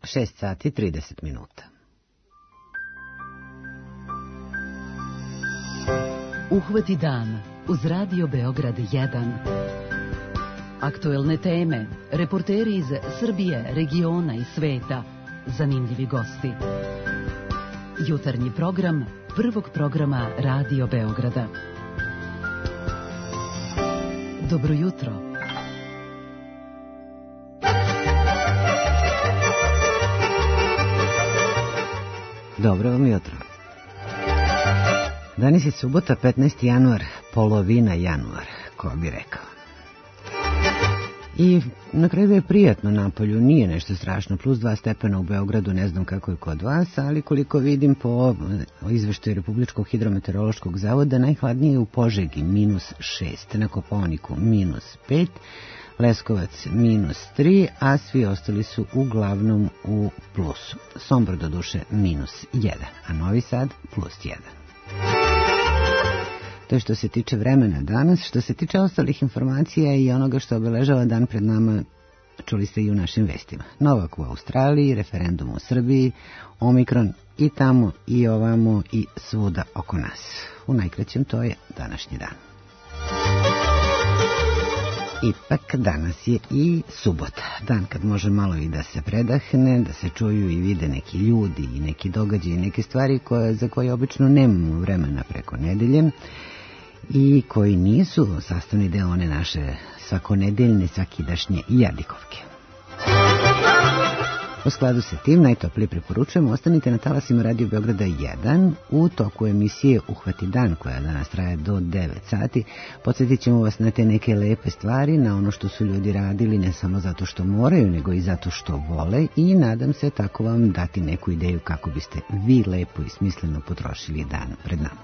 6 sati 30 minuta. Uhvati dan uz Radio Beograd 1. Aktuelne teme, reporteri iz Srbije, regiona i sveta, zanimljivi gosti. Jutarnji program prvog programa Radio Beograda. Dobro jutro. Dobro vam jutro. Danas je subota, 15. januar, polovina januar, ko bi rekao. I na kraju je prijatno napolju, nije nešto strašno, plus 2 stepena u Beogradu, ne znam kako je kod vas, ali koliko vidim po izveštaju Republičkog hidrometeorološkog zavoda, najhladnije je u Požegi, -6, na Kopaoniku -5, Leskovac -3, a svi ostali su uglavnom u plusu. Sombor do duše -1, a Novi Sad +1. To je što se tiče vremena danas. Što se tiče ostalih informacija i onoga što obeležava dan pred nama, čuli ste i u našim vestima. Novak u Australiji, referendum u Srbiji, Omikron i tamo i ovamo i svuda oko nas. U najkraćem to je današnji dan. Ipak danas je i subota, dan kad može malo i da se predahne, da se čuju i vide neki ljudi i neki događaji i neke stvari za koje obično nemamo vremena preko nedelje i koji nisu sastavni deo one naše svakonedeljne, svakidašnje jadikovke. U skladu sa tim, najtoplije preporučujemo, ostanite na talasima Radio Beograda 1 u toku emisije Uhvati dan, koja danas traje do 9 sati. Podsjetit ćemo vas na te neke lepe stvari, na ono što su ljudi radili, ne samo zato što moraju, nego i zato što vole, i nadam se tako vam dati neku ideju kako biste vi lepo i smisleno potrošili dan pred nama.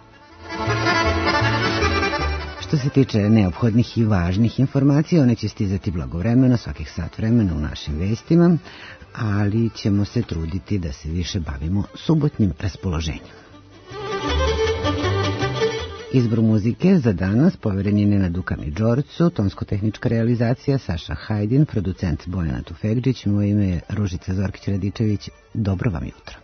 Što se tiče neophodnih i važnih informacija, one će stizati blagovremeno, svakih sat vremena u našim vestima, ali ćemo se truditi da se više bavimo subotnjim raspoloženjem. Izbor muzike za danas poveren je Nenadu Kamidžorcu, tonsko-tehnička realizacija Saša Hajdin, producent Bojana Tufegđić, moje ime je Ružica Zorkić-Radičević. Dobro vam jutro.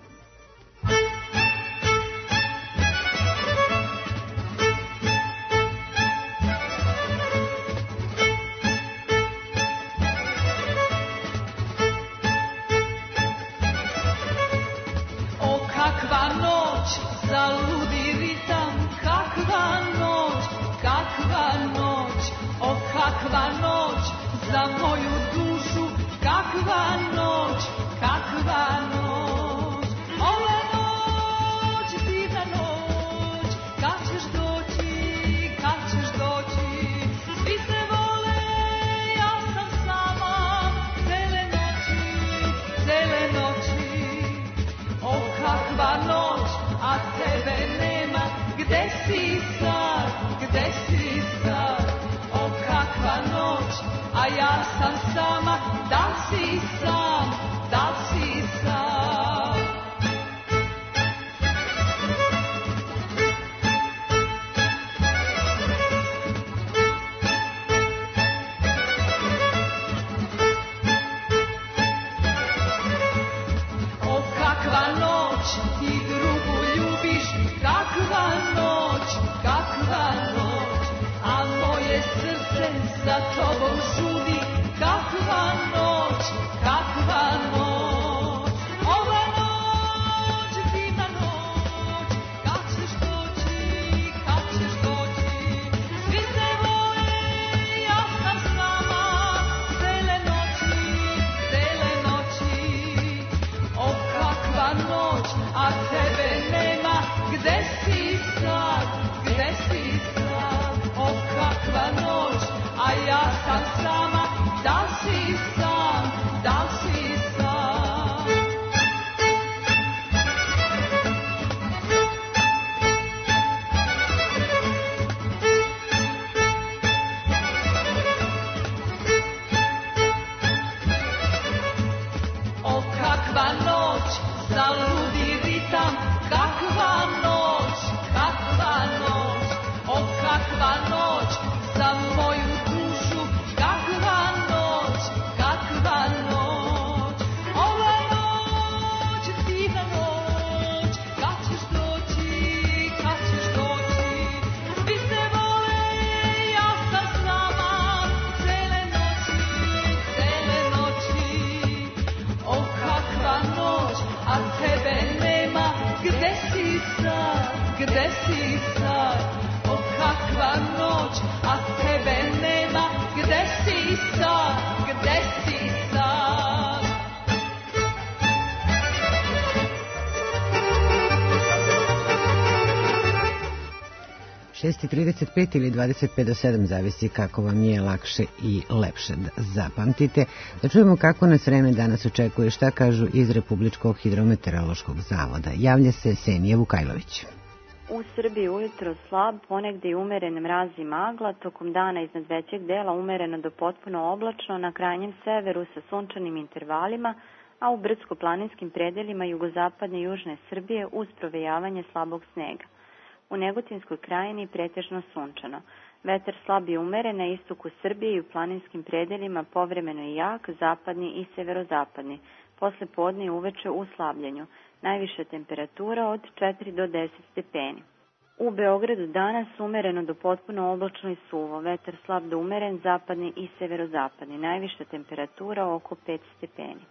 sad, gde si sad, o kakva noć, a tebe nema, gde si sad, gde si sad. 6:35 ili 25 do 7, zavisi kako vam je lakše i lepše da zapamtite. Da čujemo kako nas vreme danas očekuje, šta kažu iz Republičkog hidrometeorološkog zavoda. Javlja se Senija Vukajlović. U Srbiji ujutro slab, ponegde i umeren mraz i magla, tokom dana iznad većeg dela umereno do potpuno oblačno, na krajnjem severu sa sunčanim intervalima, a u brdsko-planinskim predelima jugozapadne i južne Srbije uz provejavanje slabog snega. U Negotinskoj krajini pretežno sunčano. Vetar slab i umeren na istoku Srbije i u planinskim predelima povremeno i jak, zapadni i severozapadni. Posle podne i uveče u slabljenju. Najviša temperatura od 4 do 10 stepeni. U Beogradu danas umereno do potpuno oblačno i suvo. Vetar slab do umeren, zapadni i severozapadni. Najviša temperatura oko 5 stepeni.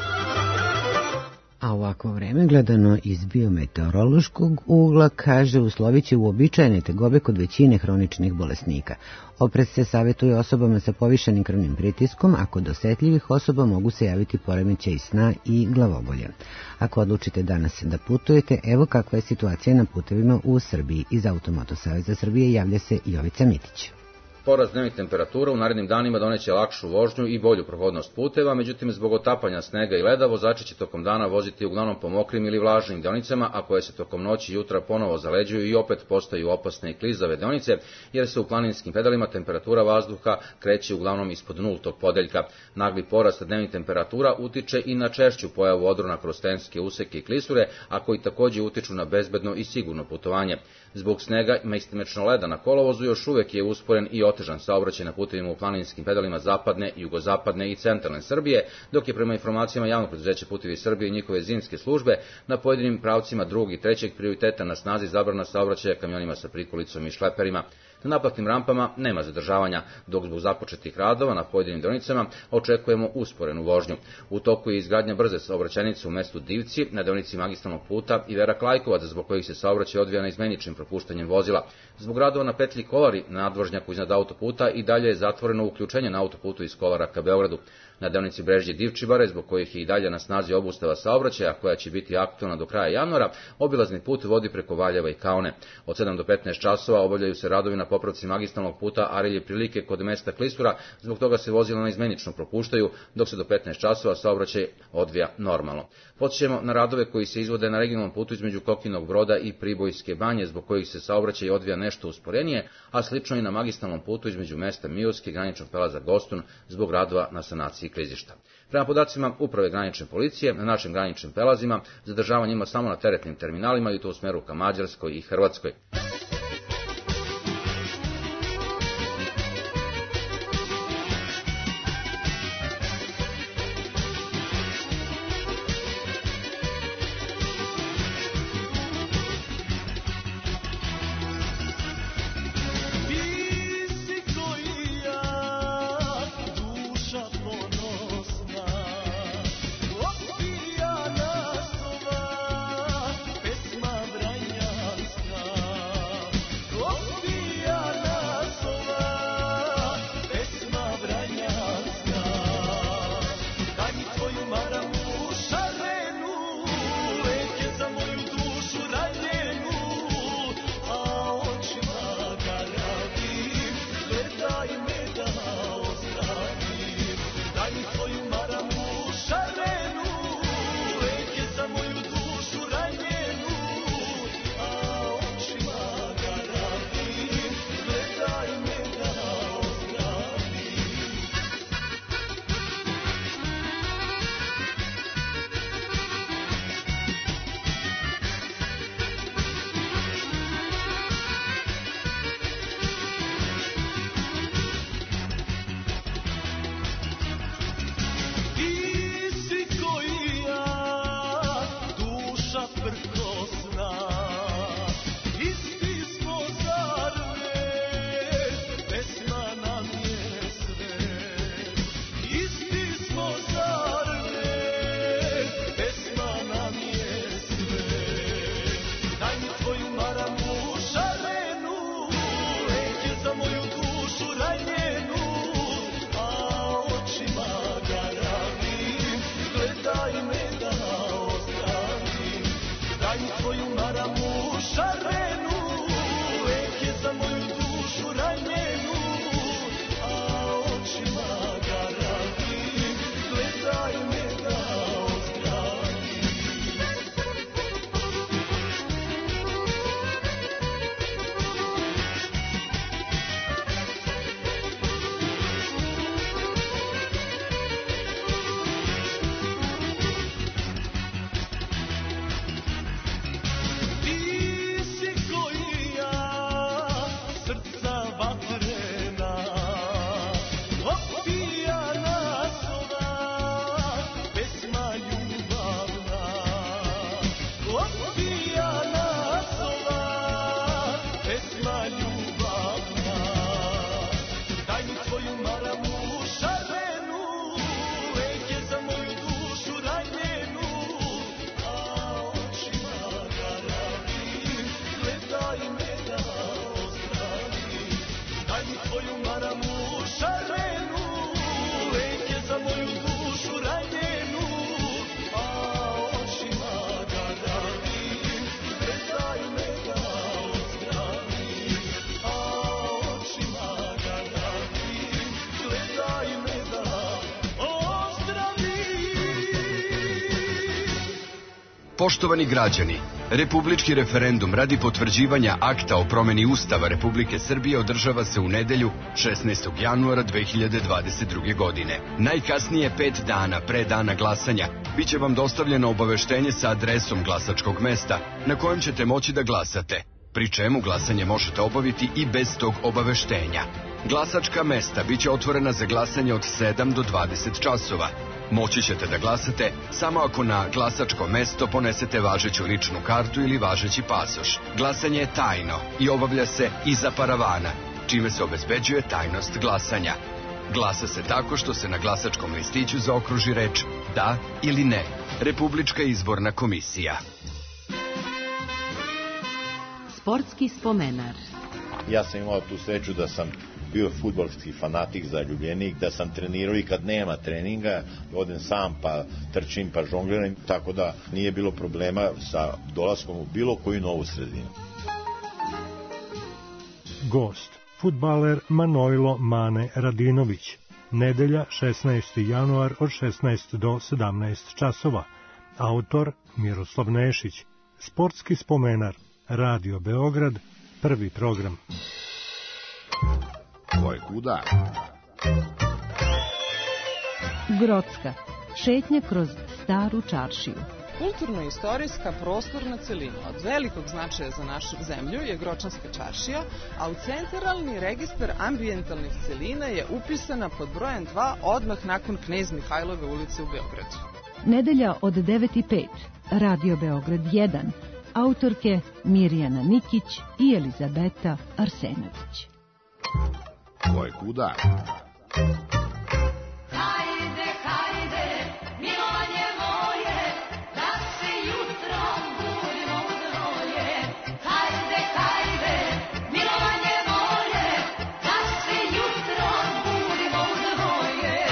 A ovako vreme gledano iz biometeorološkog ugla, kaže, uslovit će uobičajene tegobe kod većine hroničnih bolesnika. Oprez se savjetuje osobama sa povišenim krvnim pritiskom, a kod osetljivih osoba mogu se javiti poremećaji sna i glavobolje. Ako odlučite danas da putujete, evo kakva je situacija na putevima u Srbiji. Iz Automoto Saveza Srbije javlja se Jovica Mitić. Porast dnevnih temperatura u narednim danima doneće lakšu vožnju i bolju prohodnost puteva, međutim zbog otapanja snega i leda vozači će tokom dana voziti uglavnom po mokrim ili vlažnim deonicama, a koje se tokom noći i jutra ponovo zaleđuju i opet postaju opasne i klizave deonice, jer se u planinskim pedalima temperatura vazduha kreće uglavnom ispod nultog podeljka. Nagli porast dnevnih temperatura utiče i na češću pojavu odrona kroz tenske useke i klisure, a koji također utiču na bezbedno i sigurno putovanje. Zbog snega i mestimično leda na kolovozu još uvek je usporen i otežan saobraćaj na putevima u planinskim pedalima zapadne, jugozapadne i centralne Srbije, dok je prema informacijama javnog preduzeća Putevi Srbije i njihove zimske službe na pojedinim pravcima drugog i trećeg prioriteta na snazi zabrana saobraćaja kamionima sa prikolicom i šleperima. Na naplatnim rampama nema zadržavanja, dok zbog započetih radova na pojedinim deonicama očekujemo usporenu vožnju. U toku je izgradnja brze saobraćajnice u mestu Divci, na deonici magistralnog puta i Vera Klajkovac, zbog kojih se saobraćaj odvija neizmeničnim propuštanjem vozila. Zbog radova na petlji Kolari, na nadvožnjaku iznad autoputa, i dalje je zatvoreno uključenje na autoputu iz Kolara ka Beogradu. Na deonici Brežđe Divčibare, zbog kojih je i dalje na snazi obustava saobraćaja, koja će biti aktualna do kraja januara, obilazni put vodi preko Valjeva i Kaone. Od 7 do 15 časova obavljaju se radovi na popravci magistralnog puta Arilje Prilike kod mesta Klisura, zbog toga se vozila neizmenično propuštaju, dok se do 15 časova saobraćaj odvija normalno. Podsjećamo na radove koji se izvode na regionalnom putu između Kokinog Broda i Pribojske Banje, zbog kojih se saobraćaj odvija nešto usporenije, a slično i na magistralnom putu između mesta Mioski i graničnog prelaza Gostun zbog radova na sanaciji klizišta. Prema podacima Uprave granične policije, na našim graničnim prelazima zadržavanje ima samo na teretnim terminalima i to u smeru ka Mađarskoj i Hrvatskoj. Pesma Vranjanska Poštovani građani, republički referendum radi potvrđivanja akta o promeni Ustava Republike Srbije održava se u nedelju 16. januara 2022. godine. Najkasnije 5 dana pre dana glasanja biće vam dostavljeno obaveštenje sa adresom glasačkog mesta na kojem ćete moći da glasate, pri čemu glasanje možete obaviti i bez tog obaveštenja. Glasačka mesta biće otvorena za glasanje od 7 do 20 časova. Moći ćete da glasate samo ako na glasačko mesto ponesete važeću ličnu kartu ili važeći pasoš. Glasanje je tajno i obavlja se iza paravana, čime se obezbeđuje tajnost glasanja. Glasa se tako što se na glasačkom listiću zaokruži reč da ili ne. Republička izborna komisija. Sportski spomenar. Ja sam imao tu sreću da sam bio fudbalski fanatik, zaljubljenik, da sam trenirao i kad nema treninga, odem sam pa trčim pa žongliram, tako da nije bilo problema sa dolaskom u bilo koju novu sredinu. Gost, fudbaler Manojlo Mane Radinović. Nedelja 16. januar od 16 do 17 časova. Autor Miroslav Nešić. Sportski spomenar. Radio Beograd, prvi program. Ko je kuda? Grocka. Šetnja kroz staru čaršiju. Kulturno-istorijska prostorna celina od velikog značaja za našu zemlju je Gročanska čaršija, a u centralni registar ambijentalnih celina je upisana pod brojem 2 odmah nakon Knez Mihajlove ulice u Beogradu. Nedelja od 9:05. Radio Beograd 1. Autorke Mirjana Nikić i Elizabeta Arsenović. Ko je kuda? Hajde, hajde, milovanje moje, da se jutrom budimo u dvoje. Hajde, hajde, milovanje moje, da se jutrom budimo u dvoje.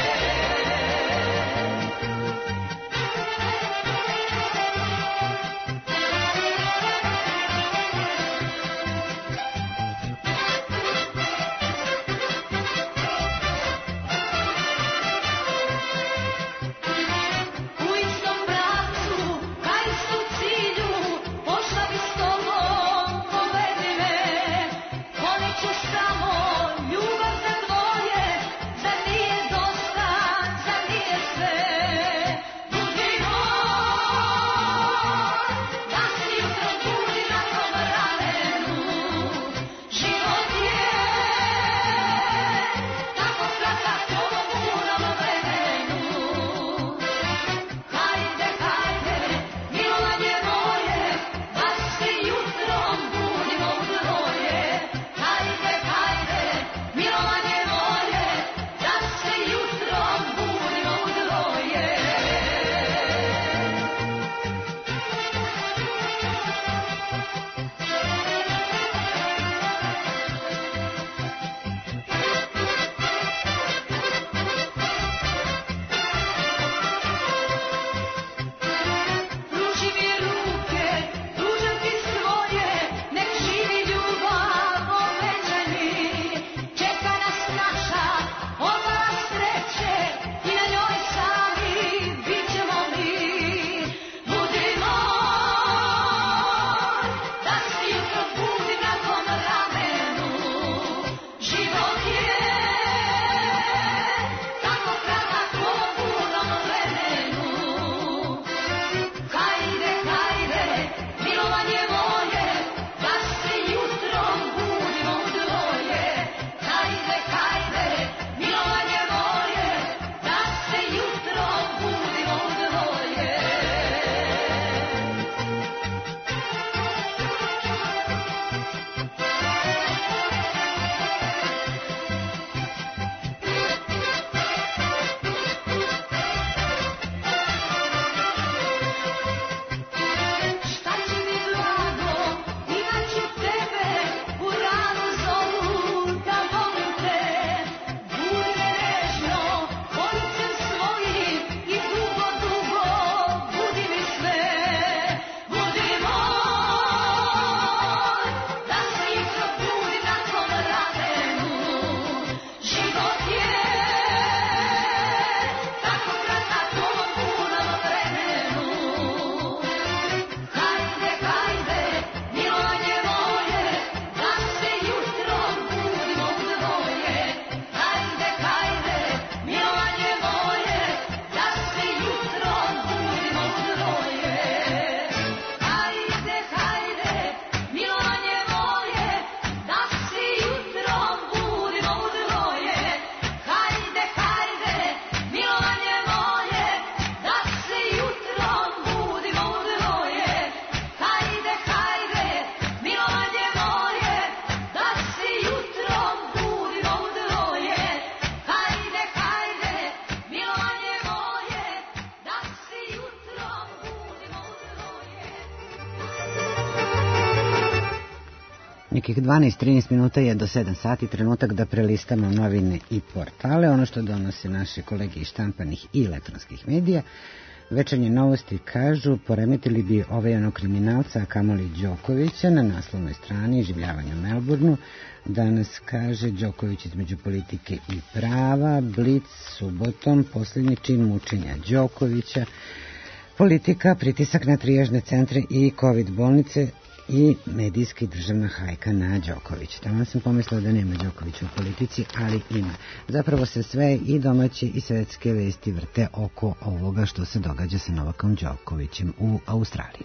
Nekih 12-13 minuta je do 7 sati, trenutak da prelistamo novine i portale, ono što donose naše kolege iz štampanih i elektronskih medija. Večernje novosti kažu, poremetili bi onog kriminalca, a kamoli Đokovića, na naslovnoj strani Življavanja u Melbourneu. Danas kaže Đoković između politike i prava, Blic subotom, posljednji čin mučenja Đokovića, politika, pritisak na trijažne centre i COVID bolnice i medijski državna hajka na Đoković. Tamo sam pomislila da nema Đokovića u politici, ali ima. Zapravo se sve i domaće i svetske vesti vrte oko ovoga što se događa sa Novakom Đokovićem u Australiji.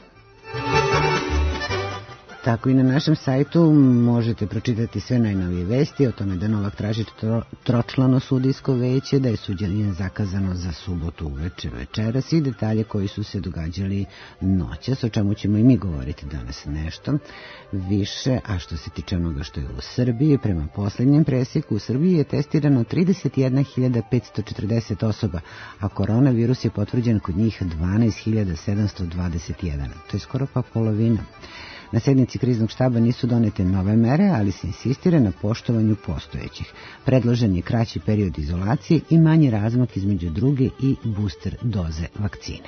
Tako i na našem sajtu možete pročitati sve najnovije vesti o tome da Novak traži tročlano sudijsko veće, da je suđenje zakazano za subotu uveče večeras i detalje koji su se događali noćas, o čemu ćemo i mi govoriti danas nešto više. A što se tiče onoga što je u Srbiji, prema posljednjem presjeku u Srbiji je testirano 31.540 osoba, a koronavirus je potvrđen kod njih 12.721. To je skoro pa polovina. Na sednici kriznog štaba nisu donete nove mere, ali se insistira na poštovanju postojećih. Predložen je kraći period izolacije i manji razmak između druge i booster doze vakcine.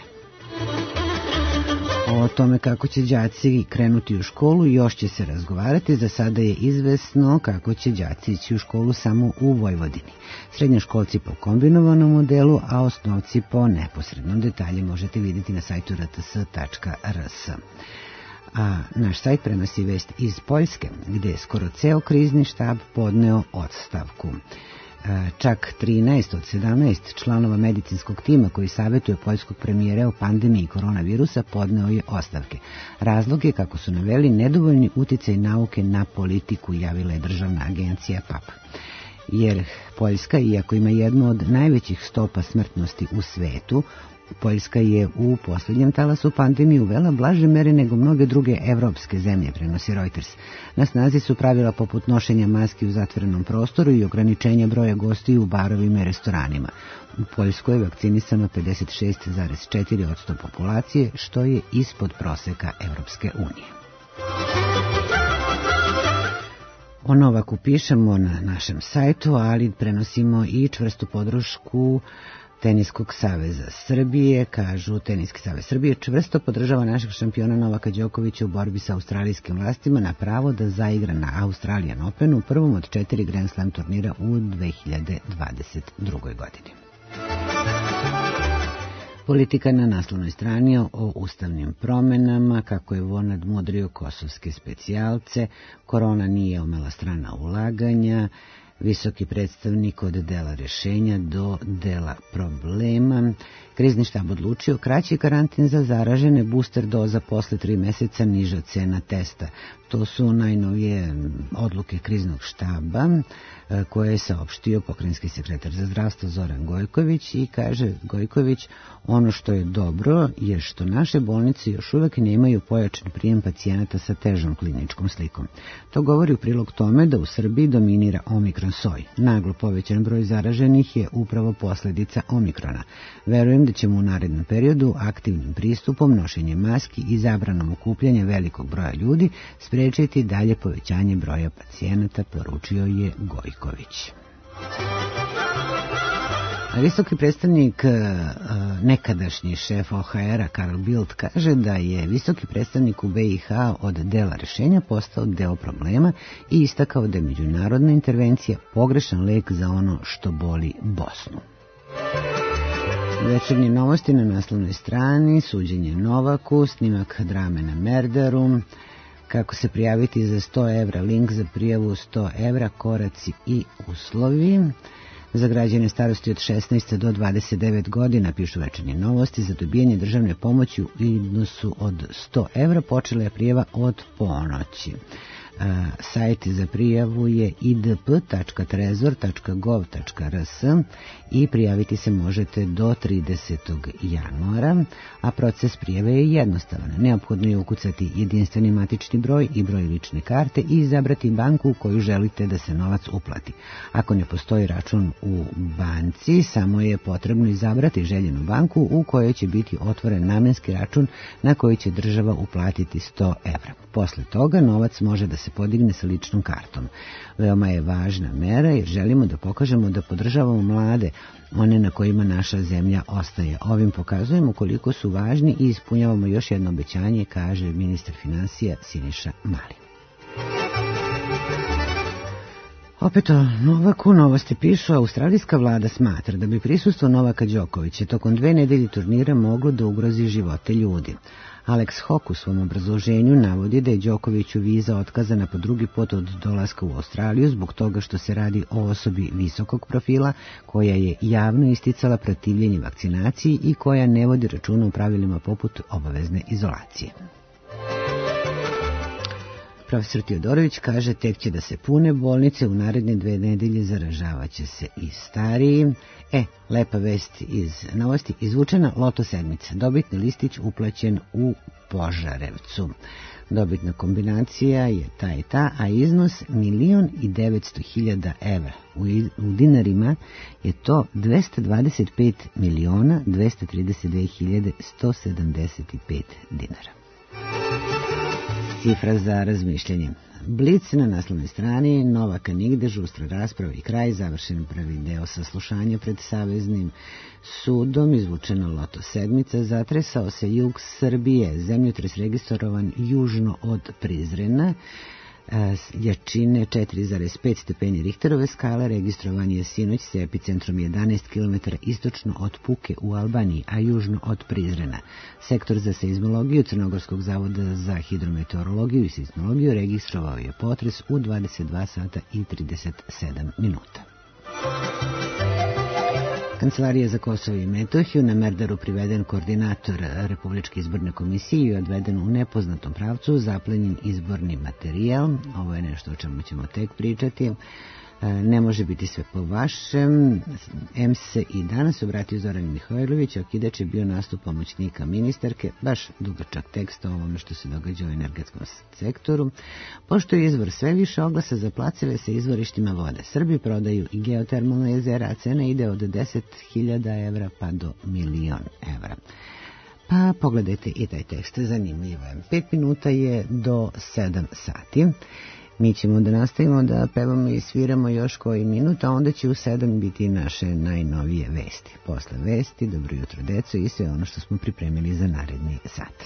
O tome kako će đaci krenuti u školu još će se razgovarati. Za sada je izvesno kako će đaci ići u školu samo u Vojvodini. Srednjoškolci po kombinovanom modelu, a osnovci po neposrednom. Detalje možete vidjeti na sajtu rts.rs. A naš sajt prenosi vest iz Poljske, gdje je skoro ceo krizni štab podneo ostavku. Čak 13 od 17 članova medicinskog tima koji savjetuje poljskog premijera o pandemiji koronavirusa podneo je ostavke. Razlog je, kako su naveli, nedovoljni uticaj nauke na politiku, javila je državna agencija PAP. Jer Poljska, iako ima jednu od najvećih stopa smrtnosti u svetu, Poljska je u posljednjem talasu pandemije uvela blaže mere nego mnoge druge evropske zemlje, prenosi Reuters. Na snazi su pravila poput nošenja maski u zatvorenom prostoru i ograničenja broja gostiju u barovima i restoranima. U Poljskoj je vakcinisano 56,4% populacije, što je ispod proseka Evropske unije. O Novaku pišemo na našem sajtu, ali prenosimo i čvrstu podršku Teniskog saveza Srbije. Kažu, Teniski savez Srbije čvrsto podržava našeg šampiona Novaka Đokovića u borbi sa australijskim vlastima na pravo da zaigra na Australian Openu, prvom od 4 Grand Slam turnira u 2022. godini. Politika na naslovnoj strani o ustavnim promenama, kako je VON nadmudrio kosovske specijalce, korona nije omela strana ulaganja, visoki predstavnik od dela rješenja do dela problema. Krizni štab odlučio kraći karantin za zaražene, booster doza posle 3 meseca, niža cena testa. To su najnovije odluke kriznog štaba koje je saopštio pokrajinski sekretar za zdravstvo Zoran Gojković i kaže Gojković, ono što je dobro je što naše bolnice još uvek nemaju pojačan prijem pacijenata sa težom kliničkom slikom. To govori u prilog tome da u Srbiji dominira omikron soj. Naglo povećan broj zaraženih je upravo posljedica omikrona. Verujem da ćemo u narednom periodu aktivnim pristupom, nošenjem maski i zabranom okupljanja velikog broja ljudi sprečiti dalje povećanje broja pacijenata, poručio je Gojković. Visoki predstavnik, nekadašnji šef OHR-a Karl Bildt kaže da je visoki predstavnik u BiH od dela rješenja postao deo problema i istakao da je međunarodna intervencija pogrešan lek za ono što boli Bosnu. Večernje novosti na naslovnoj strani, suđenje Novaku, snimak drame na Merdaru, kako se prijaviti za 100 evra, link za prijavu 100 evra, koraci i uslovi. Za građane starosti od 16 do 29 godina, pišu Večernje novosti, za dobijanje državne pomoći u iznosu od 100 evra počela je prijava od ponoći. Sajt za prijavu je idp.trezor.gov.rs i prijaviti se možete do 30. januara, a proces prijave je jednostavan. Neophodno je ukucati jedinstveni matični broj i broj lične karte i izabrati banku u koju želite da se novac uplati. Ako ne postoji račun u banci, samo je potrebno izabrati željenu banku u kojoj će biti otvoren namenski račun na koji će država uplatiti 100 evra. Posle toga novac može da se se podigne sa ličnom kartom. Veoma je važna mera jer želimo da pokažemo da podržavamo mlade, one na kojima naša zemlja ostaje. Ovim pokazujemo koliko su važni i ispunjavamo još jedno obećanje, kaže ministar finansija Siniša Mali. Opet o Novaku novosti pišu, australijska vlada smatra da bi prisustvo Novaka Đokovića tokom 2 nedelje turnira moglo da ugrozi živote ljudi. Alex Hock u svom obrazloženju navodi da je Đokoviću viza otkazana po drugi put od dolaska u Australiju zbog toga što se radi o osobi visokog profila koja je javno isticala protivljenje vakcinaciji i koja ne vodi računa u pravilima poput obavezne izolacije. Profesor Teodorović kaže tek će da se pune bolnice, u naredne 2 nedelje zaražavaće se i stariji. Lepa vest iz novosti, izvučena loto sedmica, dobitni listić uplaćen u Požarevcu. Dobitna kombinacija je ta i ta, a iznos 1.900.000 evra. U dinarima je to 225.232.175 dinara. Cifra za razmišljanje. Blic na naslovnoj strani, Novaka nigde, žustra rasprava i kraj, završen prvi deo saslušanja pred Saveznim sudom, izvučena loto sedmica, zatresao se jug Srbije, zemljotres registrovan južno od Prizrena, jačine 4,5 stepeni Richterove skale, registrovan je sinoć sa epicentrom 11 km istočno od Puke u Albaniji, a južno od Prizrena. Sektor za seizmologiju Crnogorskog zavoda za hidrometeorologiju i seizmologiju registrovao je potres u 22 sata i 37 minuta. Kancelarija za Kosovo i Metohiju, na Merdaru priveden koordinator Republičke izborne komisije i odveden u nepoznatom pravcu, zaplenjen izborni materijal. Ovo je nešto o čemu ćemo tek pričati. Ne može biti sve po vašem. Se i danas obratio Zoran Mihajlović, okidač je bio nastup pomoćnika ministarke, baš dugačak tekst o ovome što se događa u energetskom sektoru. Pošto je izvor sve više oglasa za placeve sa izvorištima vode. Srbi prodaju i geotermalno jezera, a cena ide od 10.000 evra pa do 1.000.000 evra. Pa pogledajte i taj tekst, zanimljivo je. 5 minuta je do 7 sati. Mi ćemo da nastavimo da pevamo i sviramo još koji minut, a onda će u 7 biti naše najnovije vesti. Posle vesti, dobro jutro deco i sve ono što smo pripremili za naredni sat.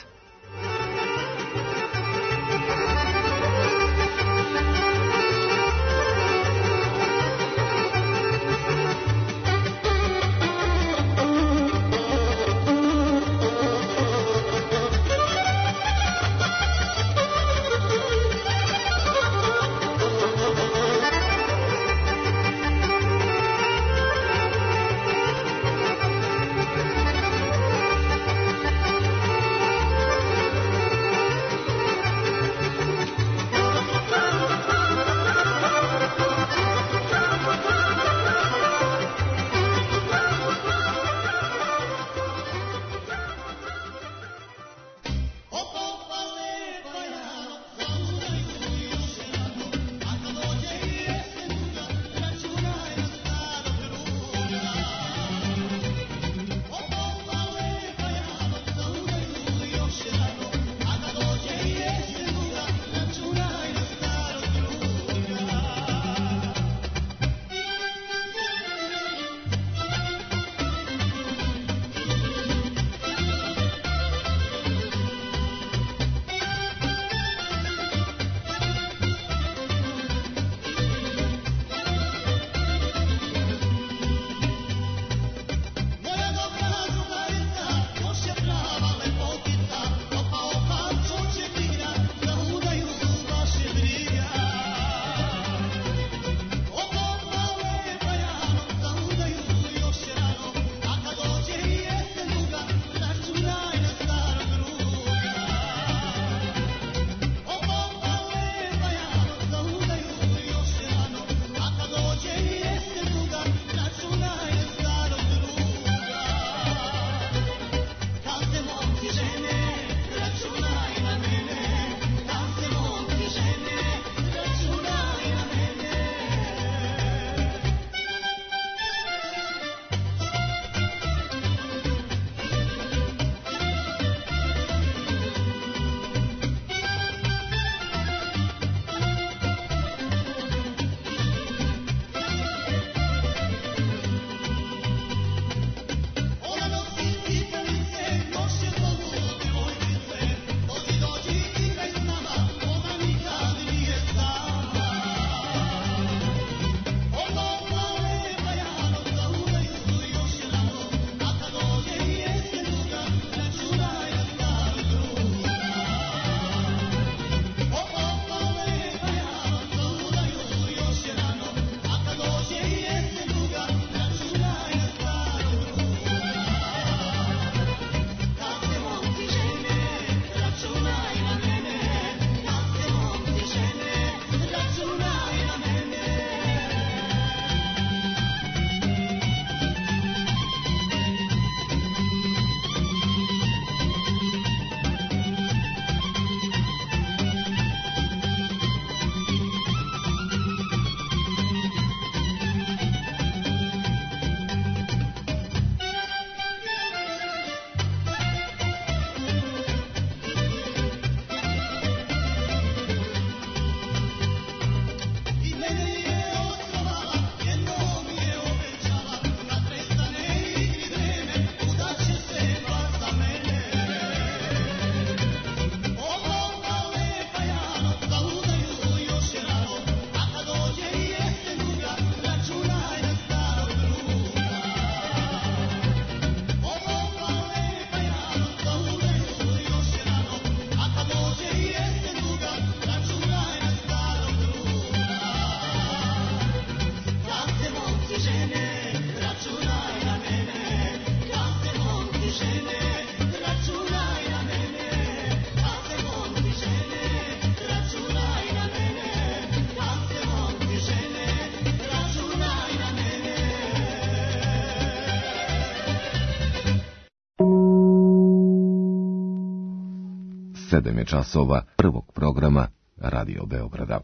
7 je časova prvog programa Radio Beograda.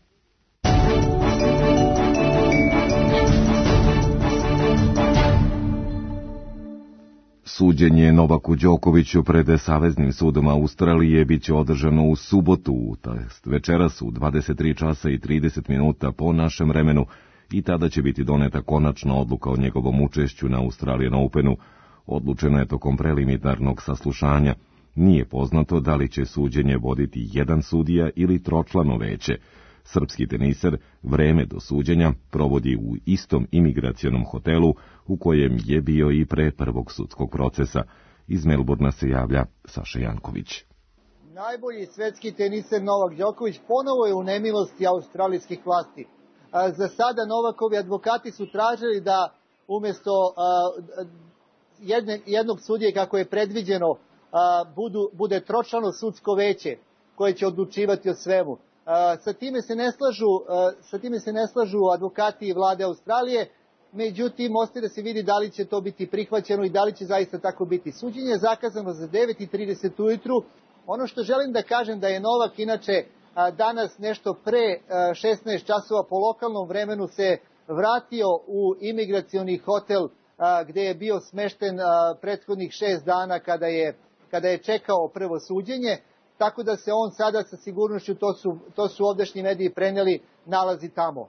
Suđenje Novaku Đokoviću pred Saveznim sudom Australije biće održano u subotu, tj. večeras u 23 časa i 30 minuta po našem vremenu, i tada će biti doneta konačna odluka o njegovom učešću na Australian Openu. Odlučeno je tokom preliminarnog saslušanja. Nije poznato da li će suđenje voditi jedan sudija ili tročlano veće. Srpski teniser vreme do suđenja provodi u istom imigracionom hotelu u kojem je bio i pre prvog sudskog procesa. Iz Melburna se javlja Saša Janković. Najbolji svetski teniser Novak Đoković ponovo je u nemilosti australijskih vlasti. Za sada Novakovi advokati su tražili da umjesto jednog sudije, kako je predviđeno, bude tročlano sudsko veće koje će odlučivati o svemu. Sa time se ne slažu advokati vlade Australije, međutim ostaje da se vidi da li će to biti prihvaćeno i da li će zaista tako biti. Suđenje je zakazano za 9:30 ujutru. Ono što želim da kažem da je Novak inače danas nešto pre 16 časova po lokalnom vremenu se vratio u imigracioni hotel gde je bio smešten prethodnih 6 dana kada je čekao prvo suđenje, tako da se on sada sa sigurnošću, to su ovdašnji mediji preneli, nalazi tamo.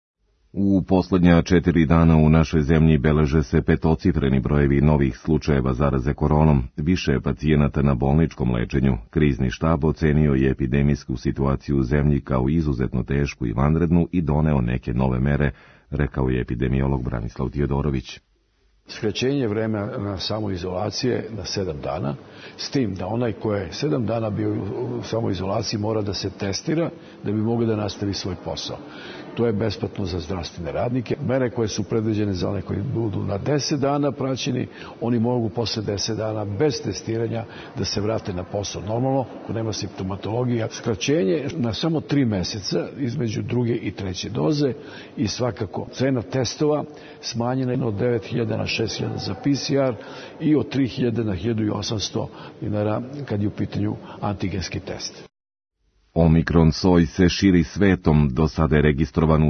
U poslednja 4 dana u našoj zemlji beleže se petocifreni brojevi novih slučajeva zaraze koronom, više pacijenata na bolničkom lečenju. Krizni štab ocenio je epidemijsku situaciju u zemlji kao izuzetno tešku i vanrednu i doneo neke nove mere, rekao je epidemiolog Branislav Tijodorović. Skraćenje vremena samoizolacije na 7 dana, s tim da onaj ko je 7 dana bio u samoizolaciji mora da se testira da bi mogao da nastavi svoj posao. To je besplatno za zdravstvene radnike. Mere koje su predviđene za one koji budu na 10 dana praćeni, oni mogu posle 10 dana bez testiranja da se vrate na posao normalno, ako nema simptomatologija. Skraćenje na samo 3 meseca između druge i treće doze i svakako cena testova smanjena od 9.000 na 6.000 za PCR i od 3.000 na 1.800 dinara kad je u pitanju antigenski test. Omikron soj se širi svetom, do sada je registrovan u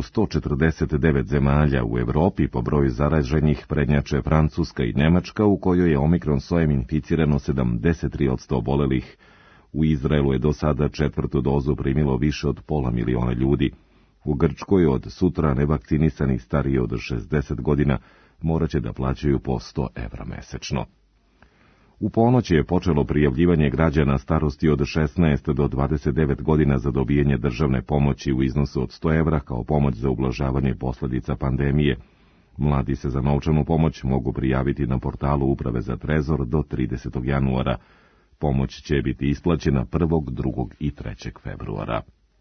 149 zemalja. U Evropi po broju zaraženih prednjače Francuska i Nemačka, u kojoj je omikron sojem inficirano 73% obolelih. U Izraelu je do sada 4. dozu primilo više od 500.000 ljudi. U Grčkoj od sutra nevakcinisani stariji od 60 godina moraće da plaćaju po 100 evra mesečno. U ponoć je počelo prijavljivanje građana starosti od 16 do 29 godina za dobijanje državne pomoći u iznosu od 100 evra kao pomoć za ublažavanje posljedica pandemije. Mladi se za novčanu pomoć mogu prijaviti na portalu Uprave za trezor do 30. januara. Pomoć će biti isplaćena 1., 2. i 3. februara.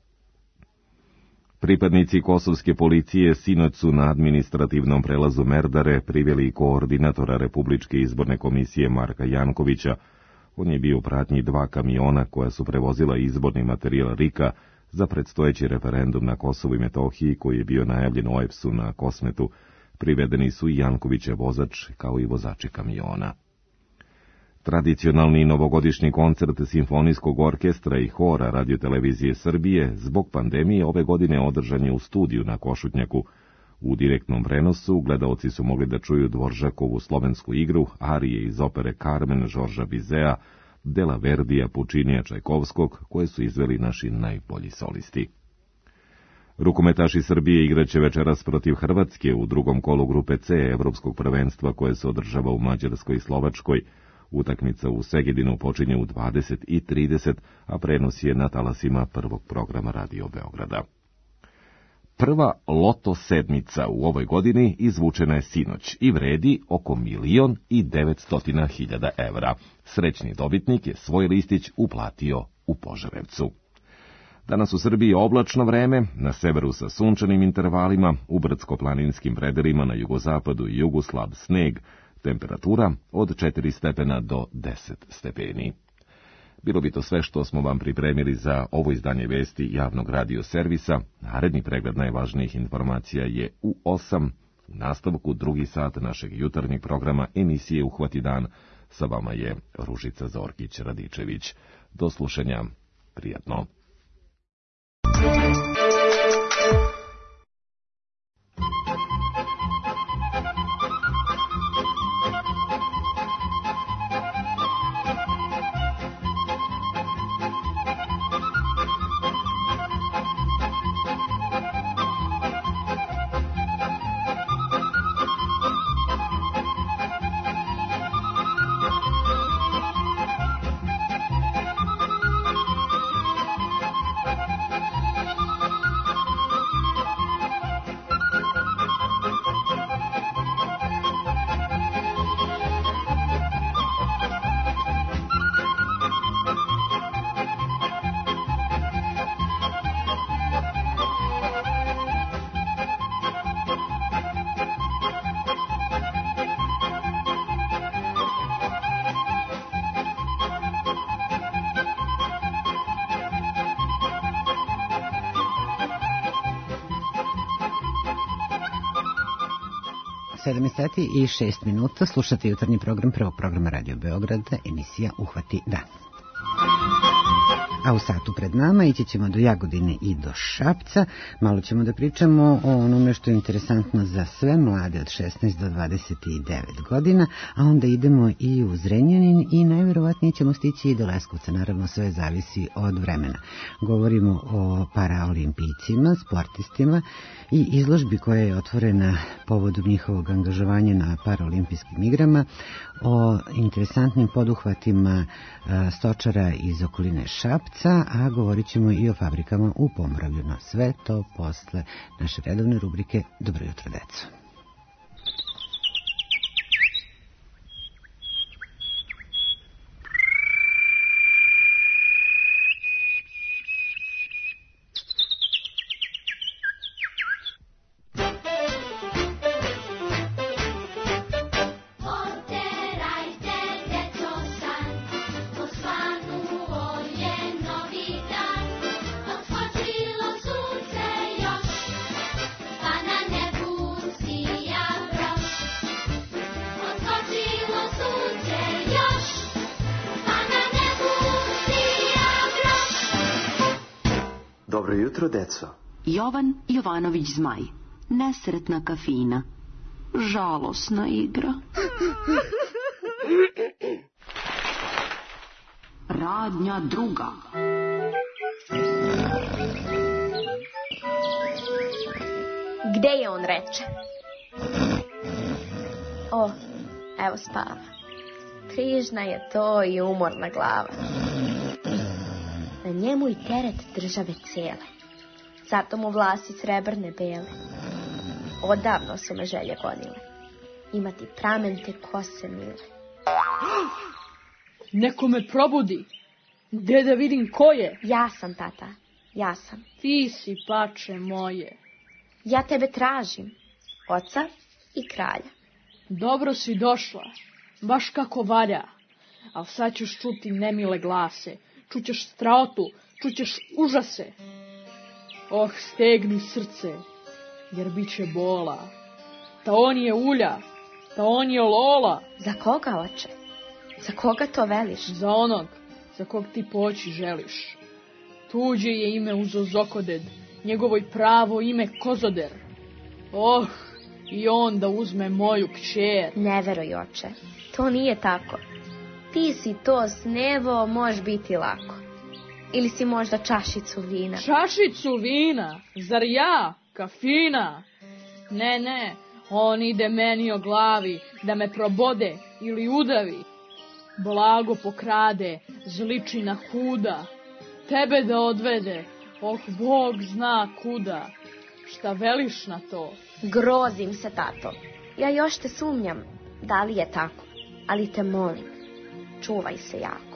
Pripadnici kosovske policije sinoć su na administrativnom prelazu Merdare priveli koordinatora Republičke izborne komisije Marka Jankovića. On je bio u pratnji 2 kamiona koja su prevozila izborni materijal RIK-a za predstojeći referendum na Kosovu i Metohiji koji je bio najavljen u OEBS-u na Kosmetu. Privedeni su i Jankovićev vozač kao i vozači kamiona. Tradicionalni novogodišnji koncert Simfonijskog orkestra i hora Radiotelevizije Srbije zbog pandemije ove godine održan je u studiju na Košutnjaku. U direktnom prenosu gledaoci su mogli da čuju Dvoržakovu slovensku igru, arije iz opere Carmen Žorža Bizea, dela Verdija, Pučinija, Čajkovskog, koje su izveli naši najbolji solisti. Rukometaši Srbije igraće večeras protiv Hrvatske u drugom kolu grupe C Evropskog prvenstva koje se održava u Mađarskoj i Slovačkoj. Utakmica u Segedinu počinje u 20:30, a prenos je na talasima prvog programa Radio Beograda. Prva loto sedmica u ovoj godini izvučena je sinoć i vredi oko 1.900.000 evra. Srećni dobitnik je svoj listić uplatio u Požarevcu. Danas u Srbiji oblačno vreme, na severu sa sunčanim intervalima, u brdsko-planinskim predelima na jugozapadu i jugu slab sneg, temperatura od 4 stepena do 10 stepeni. Bilo bi to sve što smo vam pripremili za ovo izdanje vesti javnog radio servisa. Naredni pregled najvažnijih informacija je u 8. U nastavku 2. sat našeg jutarnjeg programa emisije Uhvati dan. Sa vama je Ružica Zorkić-Radičević. Do slušanja Prijatno. Sati i 6 minuta, slušate jutarnji program prvog programa Radio Beograda, emisija Uhvati dan. A u satu pred nama ići ćemo do Jagodine i do Šapca. Malo ćemo da pričamo o onome što je interesantno za sve mlade od 16 do 29 godina, a onda idemo i u Zrenjanin i najverovatnije ćemo stići i do Leskovca. Naravno, sve zavisi od vremena. Govorimo o paraolimpijcima, sportistima i izložbi koja je otvorena povodom njihovog angažovanja na paraolimpijskim igrama, o interesantnim poduhvatima stočara iz okoline Šapca, a govorit ćemo i o fabrikama u Pomoravlju. No sve to posle naše redovne rubrike Dobro jutro, deco. Dobro jutro, deco. Jovan Jovanović Zmaj. Nesretna kafina. Žalosna igra. Radnja druga. Gde je on, reče? O, evo spava. Križna je to i umorna glava. Na njemu i teret države cijele. Zato mu vlasi srebrne bele. Odavno su me želje gonile. Imati pramente kose mile. Neko me probudi. Gde da vidim ko je? Ja sam, tata. Ja sam. Ti si, pače moje. Ja tebe tražim. Oca i kralja. Dobro si došla. Baš kako valja. Al sad ćeš čuti nemile glase. Čućeš straotu, čućeš užase. Oh, stegni srce, jer bit će bola. Ta on je ulja, ta on je lola. Za koga, oče? Za koga to veliš? Za onog, za kog ti poći želiš. Tuđe je ime uzo Zokoded, njegovoj pravo ime Kozoder. Oh, i on da uzme moju kćer. Ne veruj, oče, to nije tako. Ti si to snevo, može biti lako. Ili si možda čašicu vina. Čašicu vina? Zar ja? Kafina? Ne, on ide meni o glavi, da me probode ili udavi. Blago pokrade, zličina huda. Tebe da odvede, oh, Bog zna kuda. Šta veliš na to? Grozim se, tato. Ja još te sumnjam, da li je tako, ali te molim, čuvaj se jako.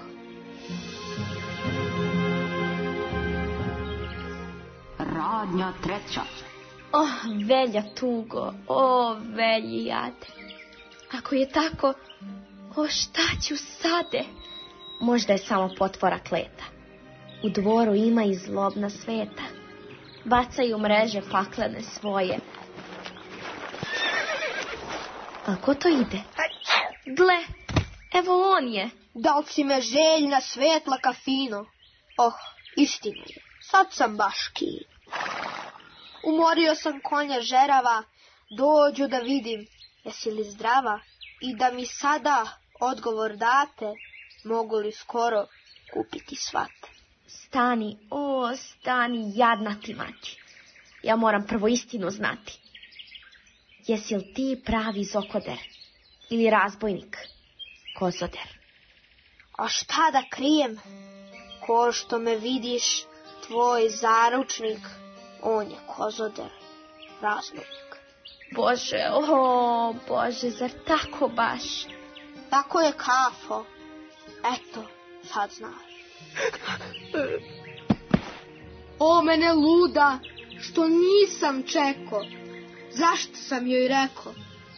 Radnja treća. Oh, velja tugo, velji jade. Ako je tako, šta ću sade? Možda je samo potvora kleta. U dvoru ima i zlobna sveta. Bacaju mreže paklene svoje. A ko to ide? Gle, evo on je. Da li si me željna svetla kafino? Oh, Istina je, sad sam baš kij. Umorio sam konja žerava, dođu da vidim, jesi li zdrava, i da mi sada odgovor date, mogu li skoro kupiti svate. Stani, o, stani, jadna ti mati. Ja moram prvo istinu znati. Jesi li ti pravi zokoder ili razbojnik kozoder? A šta da krijem? Ko što me vidiš, tvoj zaručnik, on je kozoder, razbojnik. Bože, o Bože, zar tako baš? Tako je, Kafo. Eto, sad znaš. O, mene luda, što nisam čekao. Zašto sam joj rekao?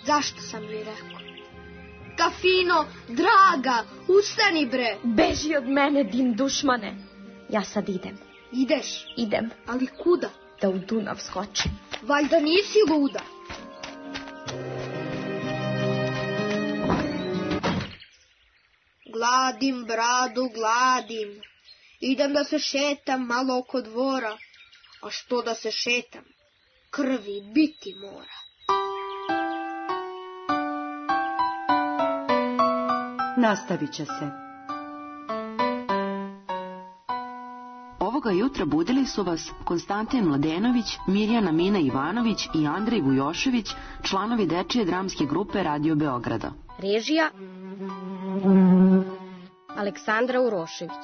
Kafino, draga, ustani bre. Beži od mene, din dušmane. Ja sad idem. Ideš? Idem. Ali kuda? Da u Dunav skočim. Valjda nisi luda. Gladim, bradu, gladim. Idem da se šetam malo oko dvora. A što da se šetam? Krvi biti mora. Nastavit će se. Ovoga jutra budili su vas Konstantin Mladenović, Mirjana Mina Ivanović i Andrej Vujošević, članovi dečije dramske grupe Radio Beograda. Režija Aleksandra Urošević.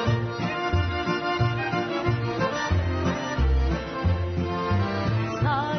Znaj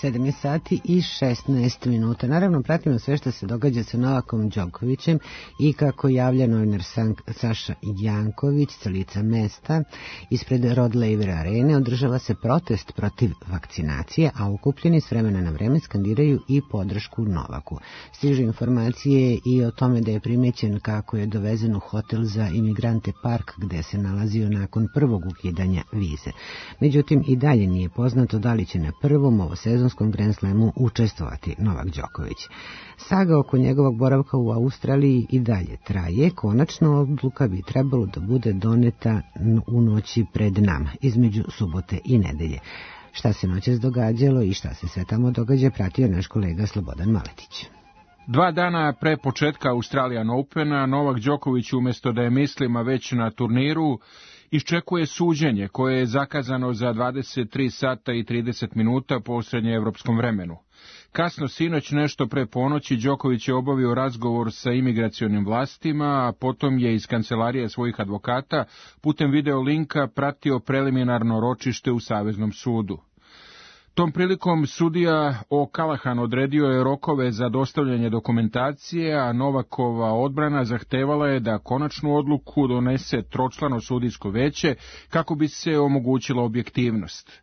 7 je sati i 16 minuta. Naravno, pratimo sve što se događa sa Novakom Đokovićem i kako javlja novinar Saša Janković sa lica mesta ispred Rod Laver arene održava se protest protiv vakcinacije, a okupljeni s vremena na vreme skandiraju i podršku Novaku. Stižu informacije i o tome da je primećen kako je dovezen u hotel za imigrante Park gde se nalazio nakon prvog ukidanja vize. Međutim, i dalje nije poznato da li će na prvom ovosezonskom Grand Slamu učestvovati Novak Đoković. Saga oko njegovog boravka u Australiji i dalje traje. Konačno odluka bi trebalo da bude doneta u noći pred nama, između subote i nedelje. Šta se noćas događalo i šta se sve tamo događa, pratio naš kolega Slobodan Maletić. 2 dana pre početka Australian Opena, Novak Đoković umjesto da je mislima već na turniru, iščekuje suđenje koje je zakazano za 23 sata i 30 minuta po srednjeevropskom vremenu. Kasno sinoć, nešto pre ponoći, Đoković je obavio razgovor sa imigracionim vlastima, a potom je iz kancelarije svojih advokata putem video linka pratio preliminarno ročište u Saveznom sudu. Tom prilikom sudija O'Callaghan odredio je rokove za dostavljanje dokumentacije, a Novakova odbrana zahtevala je da konačnu odluku donese tročlano sudijsko veće kako bi se omogućila objektivnost.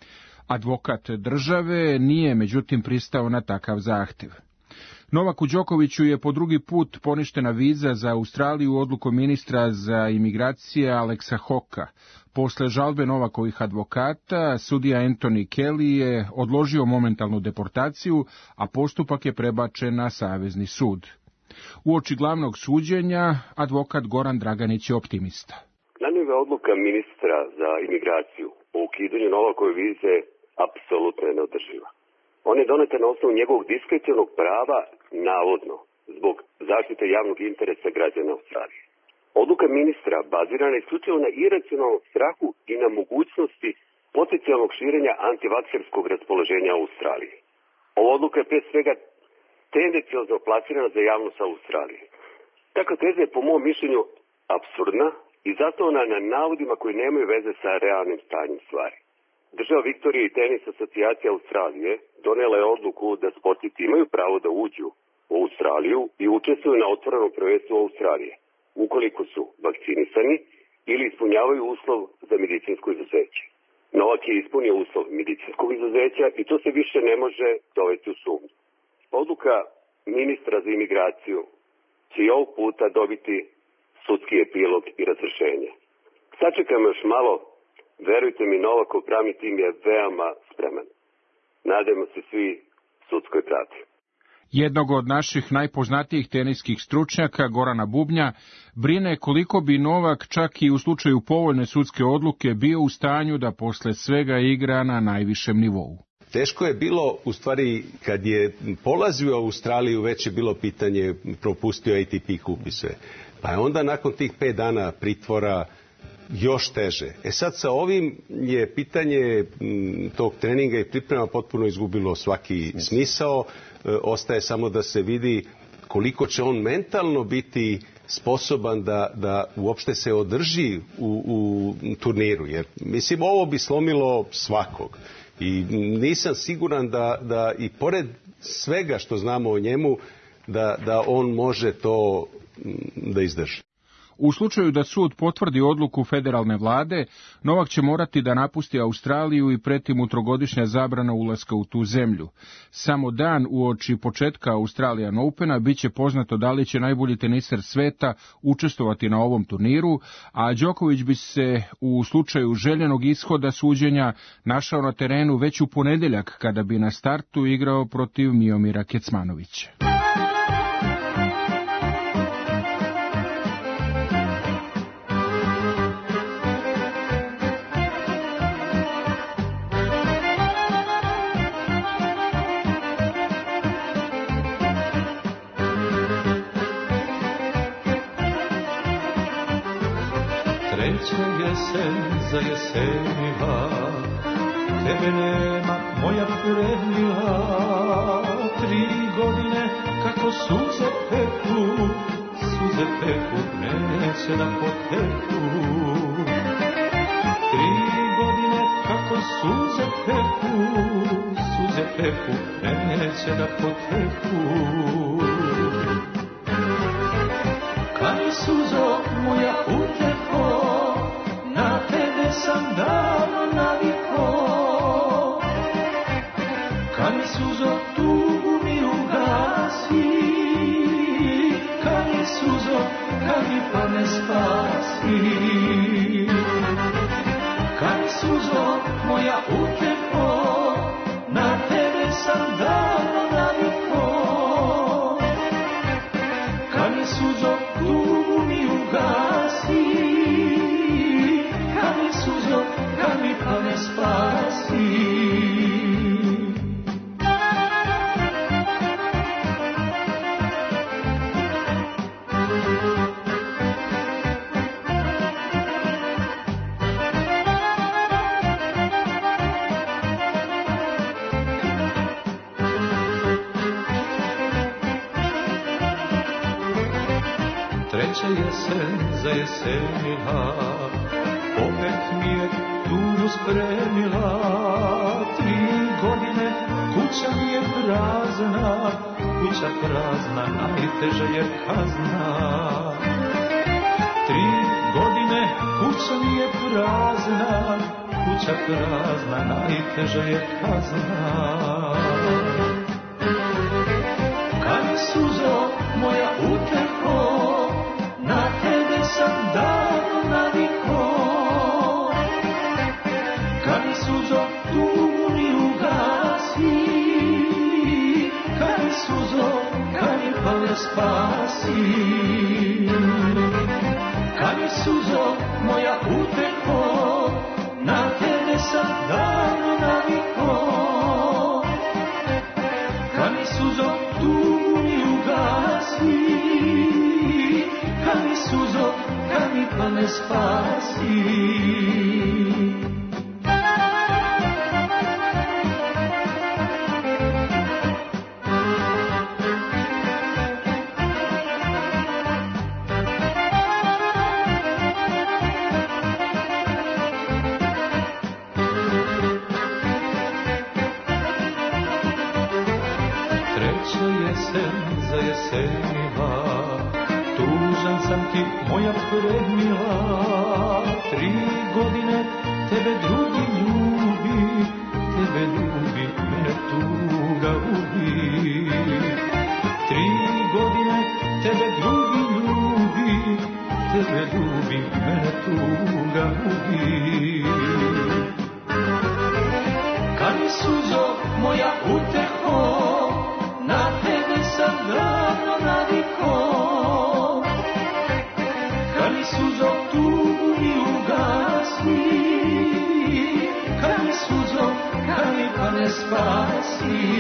Advokat države nije međutim pristao na takav zahtev. Novaku Đokoviću je po drugi put poništena viza za Australiju odlukom ministra za imigracije Alexa Hawka. Posle žalbe Novakovih advokata, sudija Anthony Kelly je odložio momentalnu deportaciju, a postupak je prebačen na Savezni sud. Uoči glavnog suđenja, advokat Goran Draganić je optimista. Najnovija odluka ministra za imigraciju o ukidanju Novakove vize apsolutno je neodrživa. On je doneta na osnovu njegovog diskrecionog prava, navodno, zbog zaštite javnog interesa građana Australije. Odluka ministra bazirana je isključivo na iracionalnom strahu i na mogućnosti potencijalnog širenja antivakserskog raspoloženja u Australiji. Ova odluka je pre svega tendenciozno plasirana za javnost Australije. Takva teza je po mom mišljenju apsurdna i zasnovana na navodima koji nemaju veze sa realnim stanjem stvari. Država Viktorije i tenis asocijacija Australije donela je odluku da sportisti imaju pravo da uđu u Australiju i učestvuju na otvorenom prvenstvu Australije, ukoliko su vakcinisani ili ispunjavaju uslov za medicinsko izuzeće. Novak je ispunio uslov medicinskog izuzeća i to se više ne može dovesti u sumnju. Odluka ministra za imigraciju će i ovog puta dobiti sudski epilog i razrešenje. Sačekajmo još malo, verujte mi, Novakov pravni tim je veoma spreman. Nadajmo se svi sudskoj pravdi. Jednog od naših najpoznatijih teniskih stručnjaka, Gorana Bubnja, brine koliko bi Novak čak i u slučaju povoljne sudske odluke bio u stanju da posle svega igra na najvišem nivou. Teško je bilo, u stvari, kad je polazio u Australiju, već je bilo pitanje, propustio ATP kup i sve. Pa je onda nakon tih 5 dana pritvora još teže. Sad sa ovim je pitanje tog treninga i priprema potpuno izgubilo svaki smisao. Ostaje samo da se vidi koliko će on mentalno biti sposoban da uopšte se održi u turniru. Jer, mislim, ovo bi slomilo svakog. I nisam siguran da i pored svega što znamo o njemu, da on može to da izdrži. U slučaju da sud potvrdi odluku federalne vlade, Novak će morati da napusti Australiju i preti mu trogodišnja zabrana ulaska u tu zemlju. Samo dan uoči početka Australian Opena bit će poznato da li će najbolji teniser sveta učestvovati na ovom turniru, a Đoković bi se u slučaju željenog ishoda suđenja našao na terenu već u ponedeljak kada bi na startu igrao protiv Miomira Kecmanovića. Jesen za jesenila, tebe nema, moja premila. 3 godine kako suze peku, neće da poteku. 3 godine kako suze poteku, neće da poteku. Kad mi suzo moja uteko, na tebe sam davno naviko. Kad mi suzo tugu mi ugasi, kad mi suzo, kad mi pa me spasi. Kad mi suzo moja uteko, na tebe sam davno naviko. Kad mi suzo tugu mi ugasi, kad mi suzo, kad mi pa me spasi. Treća jesen zajesenila, opet mi je tugu spremila. 3 godine kuća mi je prazna, kuća prazna, najteža je kazna. 3 godine kuća mi je prazna, kuća prazna, najteža je kazna. Kad mi suzo moja uteko, na tebe sam davno naviko. Kad mi suzo tugu mi ugasi, kad mi suzo, kad mi pale spasi. Kad mi suzo moja uteko, na tebe sam davno naviko. Kad mi suzo tugu mi ugasi, kad mi suzo, kad mi pa me spasi. Treća jesen zajesenila, tužan sam ti moja premila. 3 godine tebe drugi ljubi, tebe ljubi, mene tuga ubi. 3 godine tebe drugi ljubi, tebe ljubi, mene tuga ubi. Kad mi suzo moja uteho, na tebe sam davno naviko. Kad mi suzo tugu mi ugasi, kad mi suzo, kad mi pa ne spasi.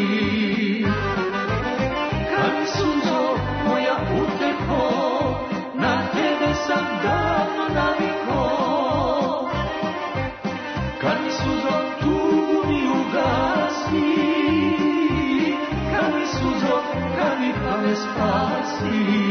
Kad mi suzo moja uteko, na tebe sam davno naviko. Kad mi suzo tugu mi ugasi, kad mi suzo, kad mi pa ne spasi.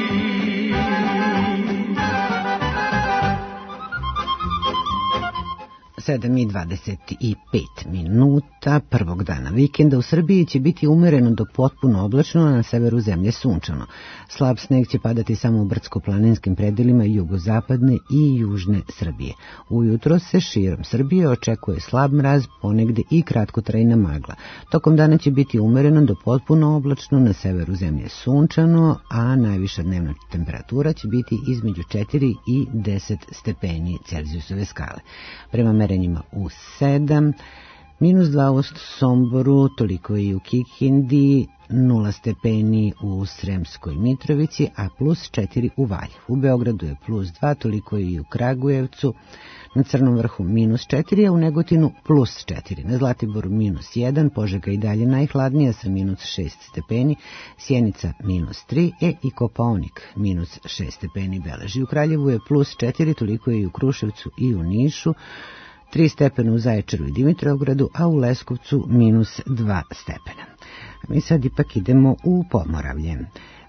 7:25 prvog dana vikenda u Srbiji će biti umereno do potpuno oblačno, na severu zemlje sunčano. Slab sneg će padati samo u brdsko-planinskim predelima jugozapadne i južne Srbije. Ujutro se širom Srbije očekuje slab mraz, ponegde i kratkotrajna magla. Tokom dana će biti umereno do potpuno oblačno, na severu zemlje sunčano, a najviša dnevna temperatura će biti između 4 i 10 stepeni Celzijusove skale. Prema merenjima u 7, -2 u Somboru, toliko i u Kikindi, 0 stepeni u Sremskoj Mitrovici, a +4 u Valjevu. U Beogradu je +2, toliko i u Kragujevcu, na Crnom vrhu -4, a u Negotinu +4. Na Zlatiboru -1, Požega i dalje najhladnija sa -6 stepeni, Sjenica -3 i Kopaonik -6 stepeni beleži. U Kraljevu je +4, toliko i u Kruševcu i u Nišu, 3 stepena u Zaječaru i Dimitrovgradu, a u Leskovcu -2 stepena. Mi sad ipak idemo u Pomoravlje.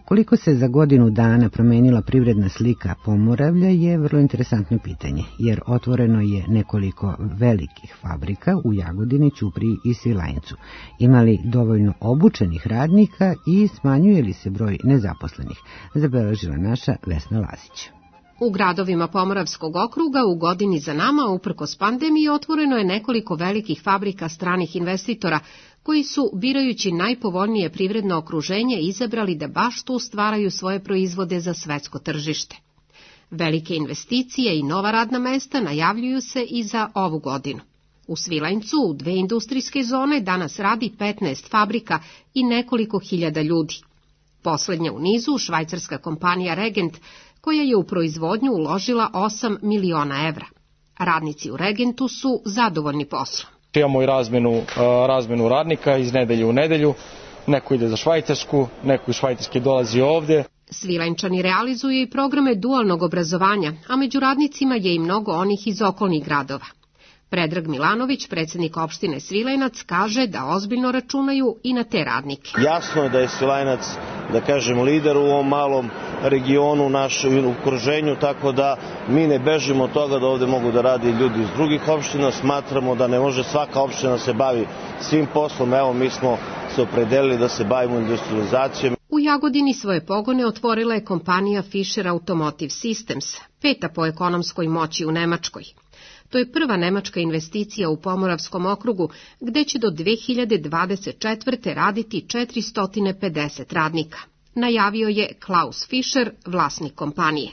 Koliko se za godinu dana promenila privredna slika Pomoravlja je vrlo interesantno pitanje, jer otvoreno je nekoliko velikih fabrika u Jagodini, Ćupriji i Svilajncu. Ima li dovoljno obučenih radnika i smanjuje li se broj nezaposlenih? Zabeležila naša Vesna Lazić. U gradovima Pomoravskog okruga u godini za nama, uprkos pandemiji, otvoreno je nekoliko velikih fabrika stranih investitora, koji su, birajući najpovoljnije privredno okruženje, izabrali da baš tu stvaraju svoje proizvode za svetsko tržište. Velike investicije i nova radna mesta najavljuju se i za ovu godinu. U Svilajncu, u 2 industrijske zone, danas radi 15 fabrika i nekoliko hiljada ljudi. Poslednja u nizu, švajcarska kompanija Regent, koja je u proizvodnju uložila 8 miliona evra. Radnici u Regentu su zadovoljni poslom. Imamo i razmenu radnika iz nedelje u nedelju, neko ide za Švajcarsku, neko iz Švajcarske dolazi ovdje. Svilajnčani realizuju i programe dualnog obrazovanja, a među radnicima je i mnogo onih iz okolnih gradova. Predrag Milanović, predsjednik opštine Svilajnac, kaže da ozbiljno računaju i na te radnike. Jasno je da je Svilajnac, da kažem, lider u ovom malom regionu, našem okruženju, tako da mi ne bežimo od toga da ovde mogu da radi ljudi iz drugih opština. Smatramo da ne može svaka opština se bavi svim poslom. Evo, mi smo se opredelili da se bavimo industrializacijom. U Jagodini svoje pogone otvorila je kompanija Fisher Automotive Systems, 5. po ekonomskoj moći u Nemačkoj. To je prva nemačka investicija u Pomoravskom okrugu, gde će do 2024. raditi 450 radnika. Najavio je Klaus Fischer, vlasnik kompanije.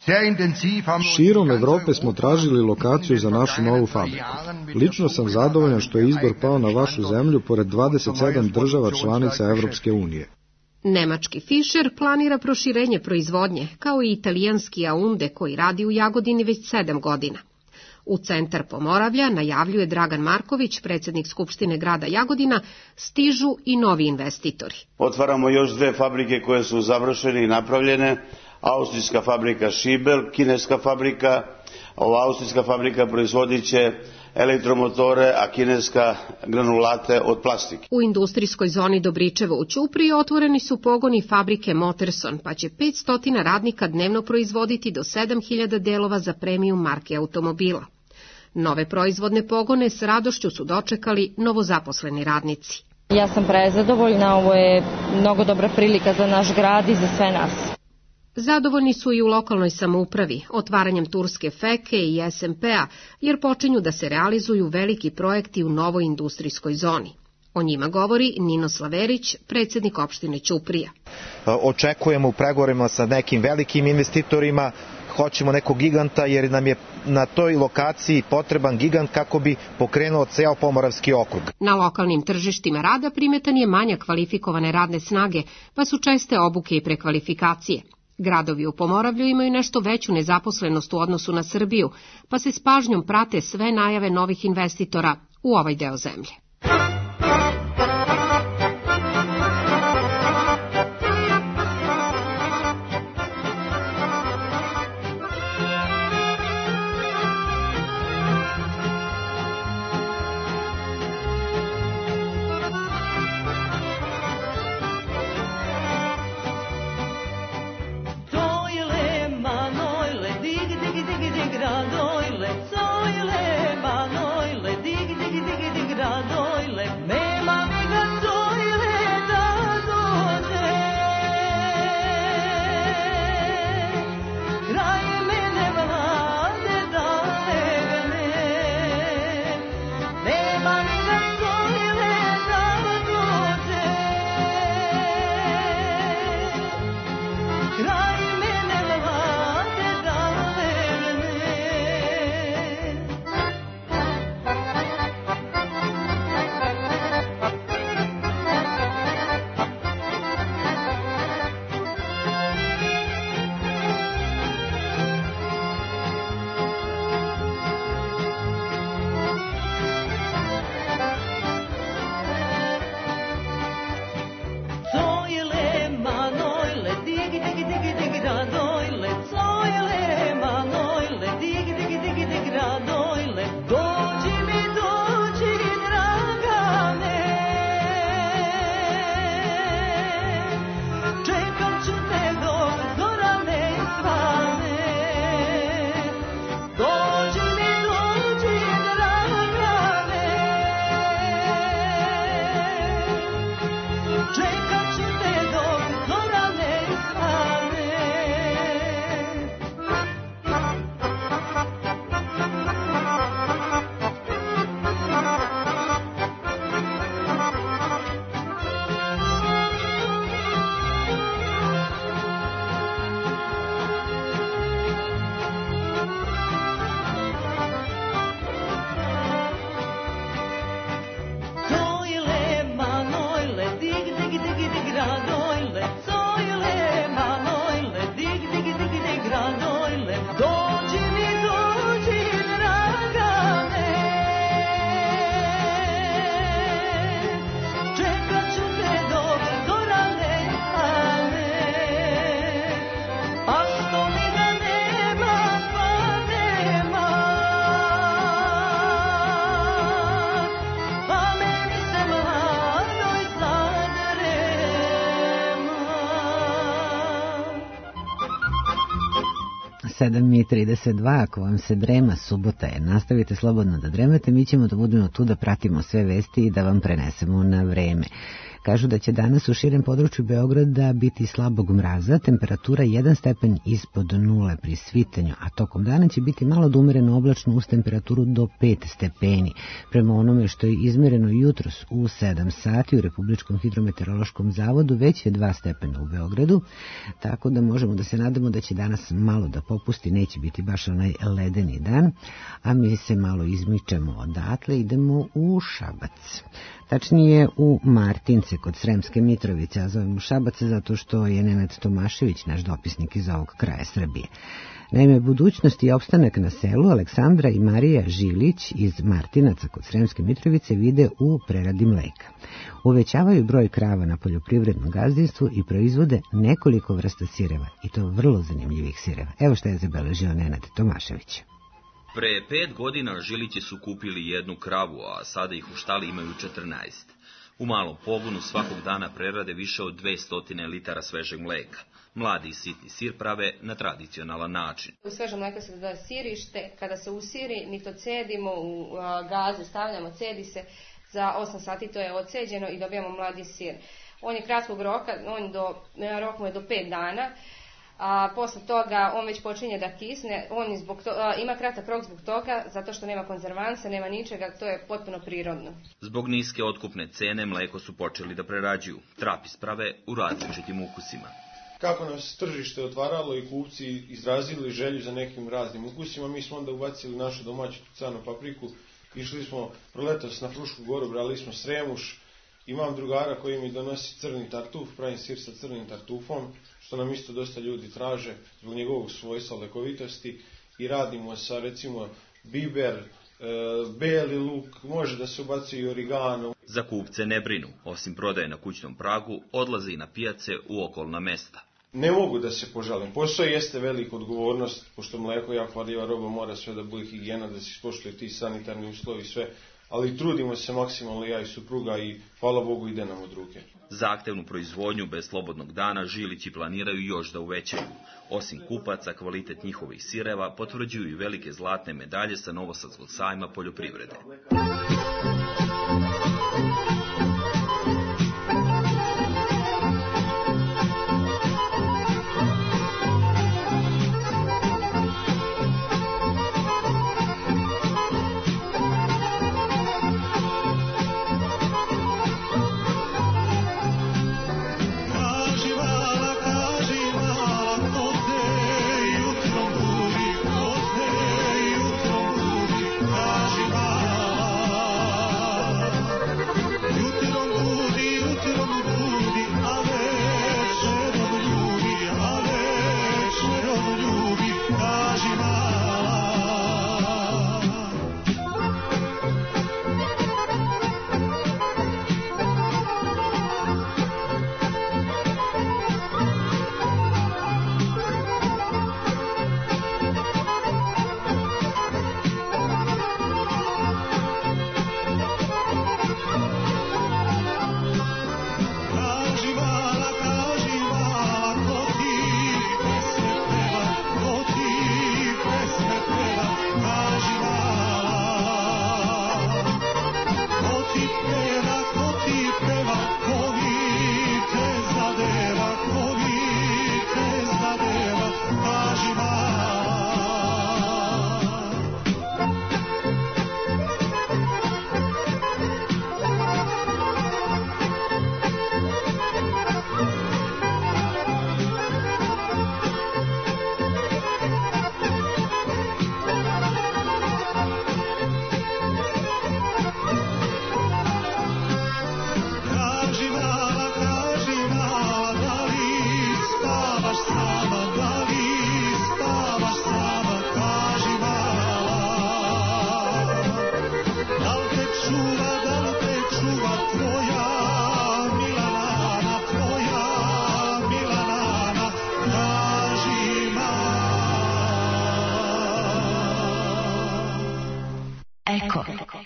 Širom Evrope smo tražili lokaciju za našu novu fabriku. Lično sam zadovoljan što je izbor pao na vašu zemlju pored 27 država članica Evropske unije. Nemački Fischer planira proširenje proizvodnje, kao i italijanski Aunde koji radi u Jagodini već 7 godina. U centar Pomoravlja, najavljuje Dragan Marković, predsjednik Skupštine grada Jagodina, stižu i novi investitori. Otvaramo još 2 fabrike koje su završene i napravljene. Austrijska fabrika Schiebel, kineska fabrika. Ova austrijska fabrika proizvodit će elektromotore, a kineska granulate od plastike. U industrijskoj zoni Dobričevo u Ćupriji otvoreni su pogoni fabrike Motorson, pa će 500 radnika dnevno proizvoditi do 7000 delova za premium marke automobila. Nove proizvodne pogone s radošću su dočekali novozaposleni radnici. Ja sam prezadovoljna, ovo je mnogo dobra prilika za naš grad i za sve nas. Zadovoljni su i u lokalnoj samoupravi, otvaranjem Turske Feke i SMP-a, jer počinju da se realizuju veliki projekti u novoj industrijskoj zoni. O njima govori Nino Slaverić, predsjednik opštine Ćuprija. Očekujemo u pregovorima sa nekim velikim investitorima, hoćemo nekog giganta jer nam je na toj lokaciji potreban gigant kako bi pokrenuo ceo Pomoravski okrug. Na lokalnim tržištima rada primetan je manjak kvalifikovane radne snage, pa su česte obuke i prekvalifikacije. Gradovi u Pomoravlju imaju nešto veću nezaposlenost u odnosu na Srbiju, pa se s pažnjom prate sve najave novih investitora u ovaj deo zemlje. Gradoile, dig, dig, dig, dig, gradoile. 7:32, ako vam se drema, subota je. Nastavite slobodno da dremate, mi ćemo da budemo tu da pratimo sve vesti i da vam prenesemo na vreme. Kažu da će danas u širem području Beograda biti slabog mraza, temperatura 1 stepen ispod nule pri svitanju, a tokom dana će biti malo da umereno oblačno uz temperaturu do 5 stepeni. Prema onome što je izmereno jutros u 7 sati u Republičkom hidrometeorološkom zavodu, već je 2 stepena u Beogradu, tako da možemo da se nadamo da će danas malo da popusti, neće biti baš onaj ledeni dan, a mi se malo izmičemo odatle, idemo u Šabac. Tačnije u Martince kod Sremske Mitrovice, a zovemo Šabac zato što je Nenad Tomašević, naš dopisnik iz ovog kraja Srbije. Naime, budućnost i opstanak na selu Aleksandra i Marija Žilić iz Martinaca kod Sremske Mitrovice vide u preradi mleka. Uvećavaju broj krava na poljoprivrednom gazdinstvu i proizvode nekoliko vrsta sireva, i to vrlo zanimljivih sireva. Evo što je zabeležio Nenad Tomašević. Pre 5 godina Žilići su kupili jednu kravu, a sada ih u štali imaju 14. U malom pogonu svakog dana prerade više od 200 litara svežeg mleka. Mladi i sitni sir prave na tradicionalan način. U svežem mleka se dodaje sirište, kada se usiri mi to cedimo, u gazu stavljamo, cedi se, za 8 sati to je odceđeno i dobijamo mladi sir. On je kratkog roka, rok mu je do 5 dana. A posle toga on već počinje da kisne, on ima kratak rok zbog toga, zato što nema konzervansa, nema ničega, to je potpuno prirodno. Zbog niske otkupne cene mleko su počeli da prerađuju, trapis prave u različitim ukusima. Kako nas tržište otvaralo i kupci izrazili želju za nekim raznim ukusima, mi smo onda ubacili našu domaću tucanu papriku, išli smo proletos na Frušku goru, brali smo sremuš. Imam drugara koji mi donosi crni tartuf, pravim sir sa crnim tartufom, što nam isto dosta ljudi traže zbog njegovog svojstva, lekovitosti, i radimo sa recimo biber, beli luk, može da se ubaci i origano. Za kupce ne brinu, osim prodaje na kućnom pragu, odlaze i na pijace u okolna mesta. Ne mogu da se požalim, posao jeste velika odgovornost, pošto mleko je jako varljiva roba, mora sve da bude higijena, da se ispoštuje ti sanitarni uslovi i sve. Ali trudimo se maksimalno, ja i supruga, i hvala Bogu ide nam od ruke. Zahtevnu proizvodnju bez slobodnog dana Žilići planiraju još da uvećaju. Osim kupaca, kvalitet njihovih sireva potvrđuju i velike zlatne medalje sa Novosadskog sajma poljoprivrede.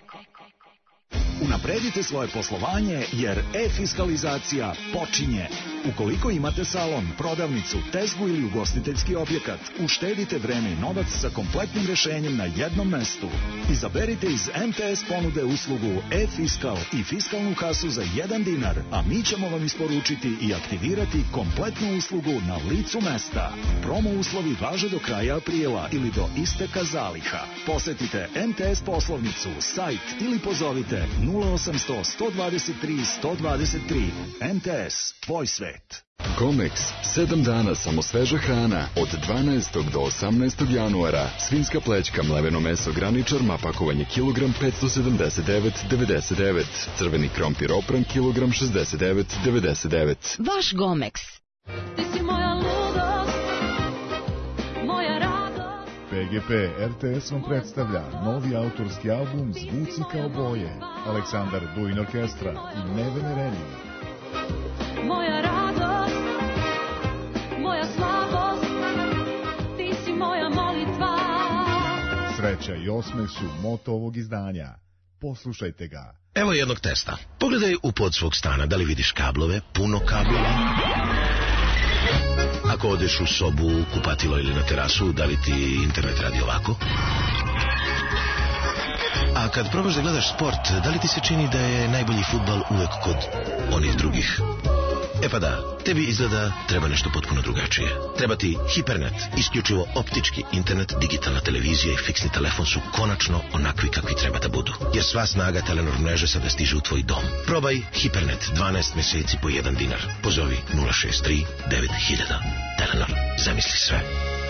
Unapredite svoje poslovanje jer e-fiskalizacija počinje. Ukoliko imate salon, prodavnicu, tezgu ili ugostiteljski objekat, uštedite vreme i novac sa kompletnim rešenjem na jednom mestu. Izaberite iz MTS ponude uslugu e-fiskal i fiskalnu kasu za 1 dinar, a mi ćemo vam isporučiti i aktivirati kompletnu uslugu na licu mesta. Promo uslovi važe do kraja aprila ili do isteka zaliha. Posetite MTS poslovnicu, sajt ili pozovite 0800 123 123. MTS, tvoj svet. Gomex, 7 dana samo sveža hrana, od 12. do 18. januara. Svinjska plećka, mleveno meso graničar, pakovanje kilogram 579,99. Crveni krompir opran, kilogram 69,99. Vaš Gomex. Ti si moja ludost, moja radost. PGP RTS vam predstavlja novi autorski album Zvuci kao boje. Aleksandar Duin Orkestra i Nevene Reni. Moja radost, moja slabost, ti si moja molitva. Sreća i osmeh su moto ovog izdanja. Poslušajte ga. Evo jednog testa. Pogledaj u pod svog stana, da li vidiš kablove, puno kabela. Ako odeš u sobu, kupatilo ili na terasu, da li ti internet radi ovako? A kad probaš da gledaš sport, da li ti se čini da je najbolji fudbal uvek kod onih drugih? E pa da, tebi izgleda treba nešto potpuno drugačije. Treba ti Hipernet, isključivo optički internet, digitalna televizija i fiksni telefon su konačno onakvi kakvi treba da budu. Jer sva snaga Telenor mreže sada stiže u tvoj dom. Probaj Hipernet 12 meseci po 1 dinar. Pozovi 063 9000. Telenor, zamisli sve.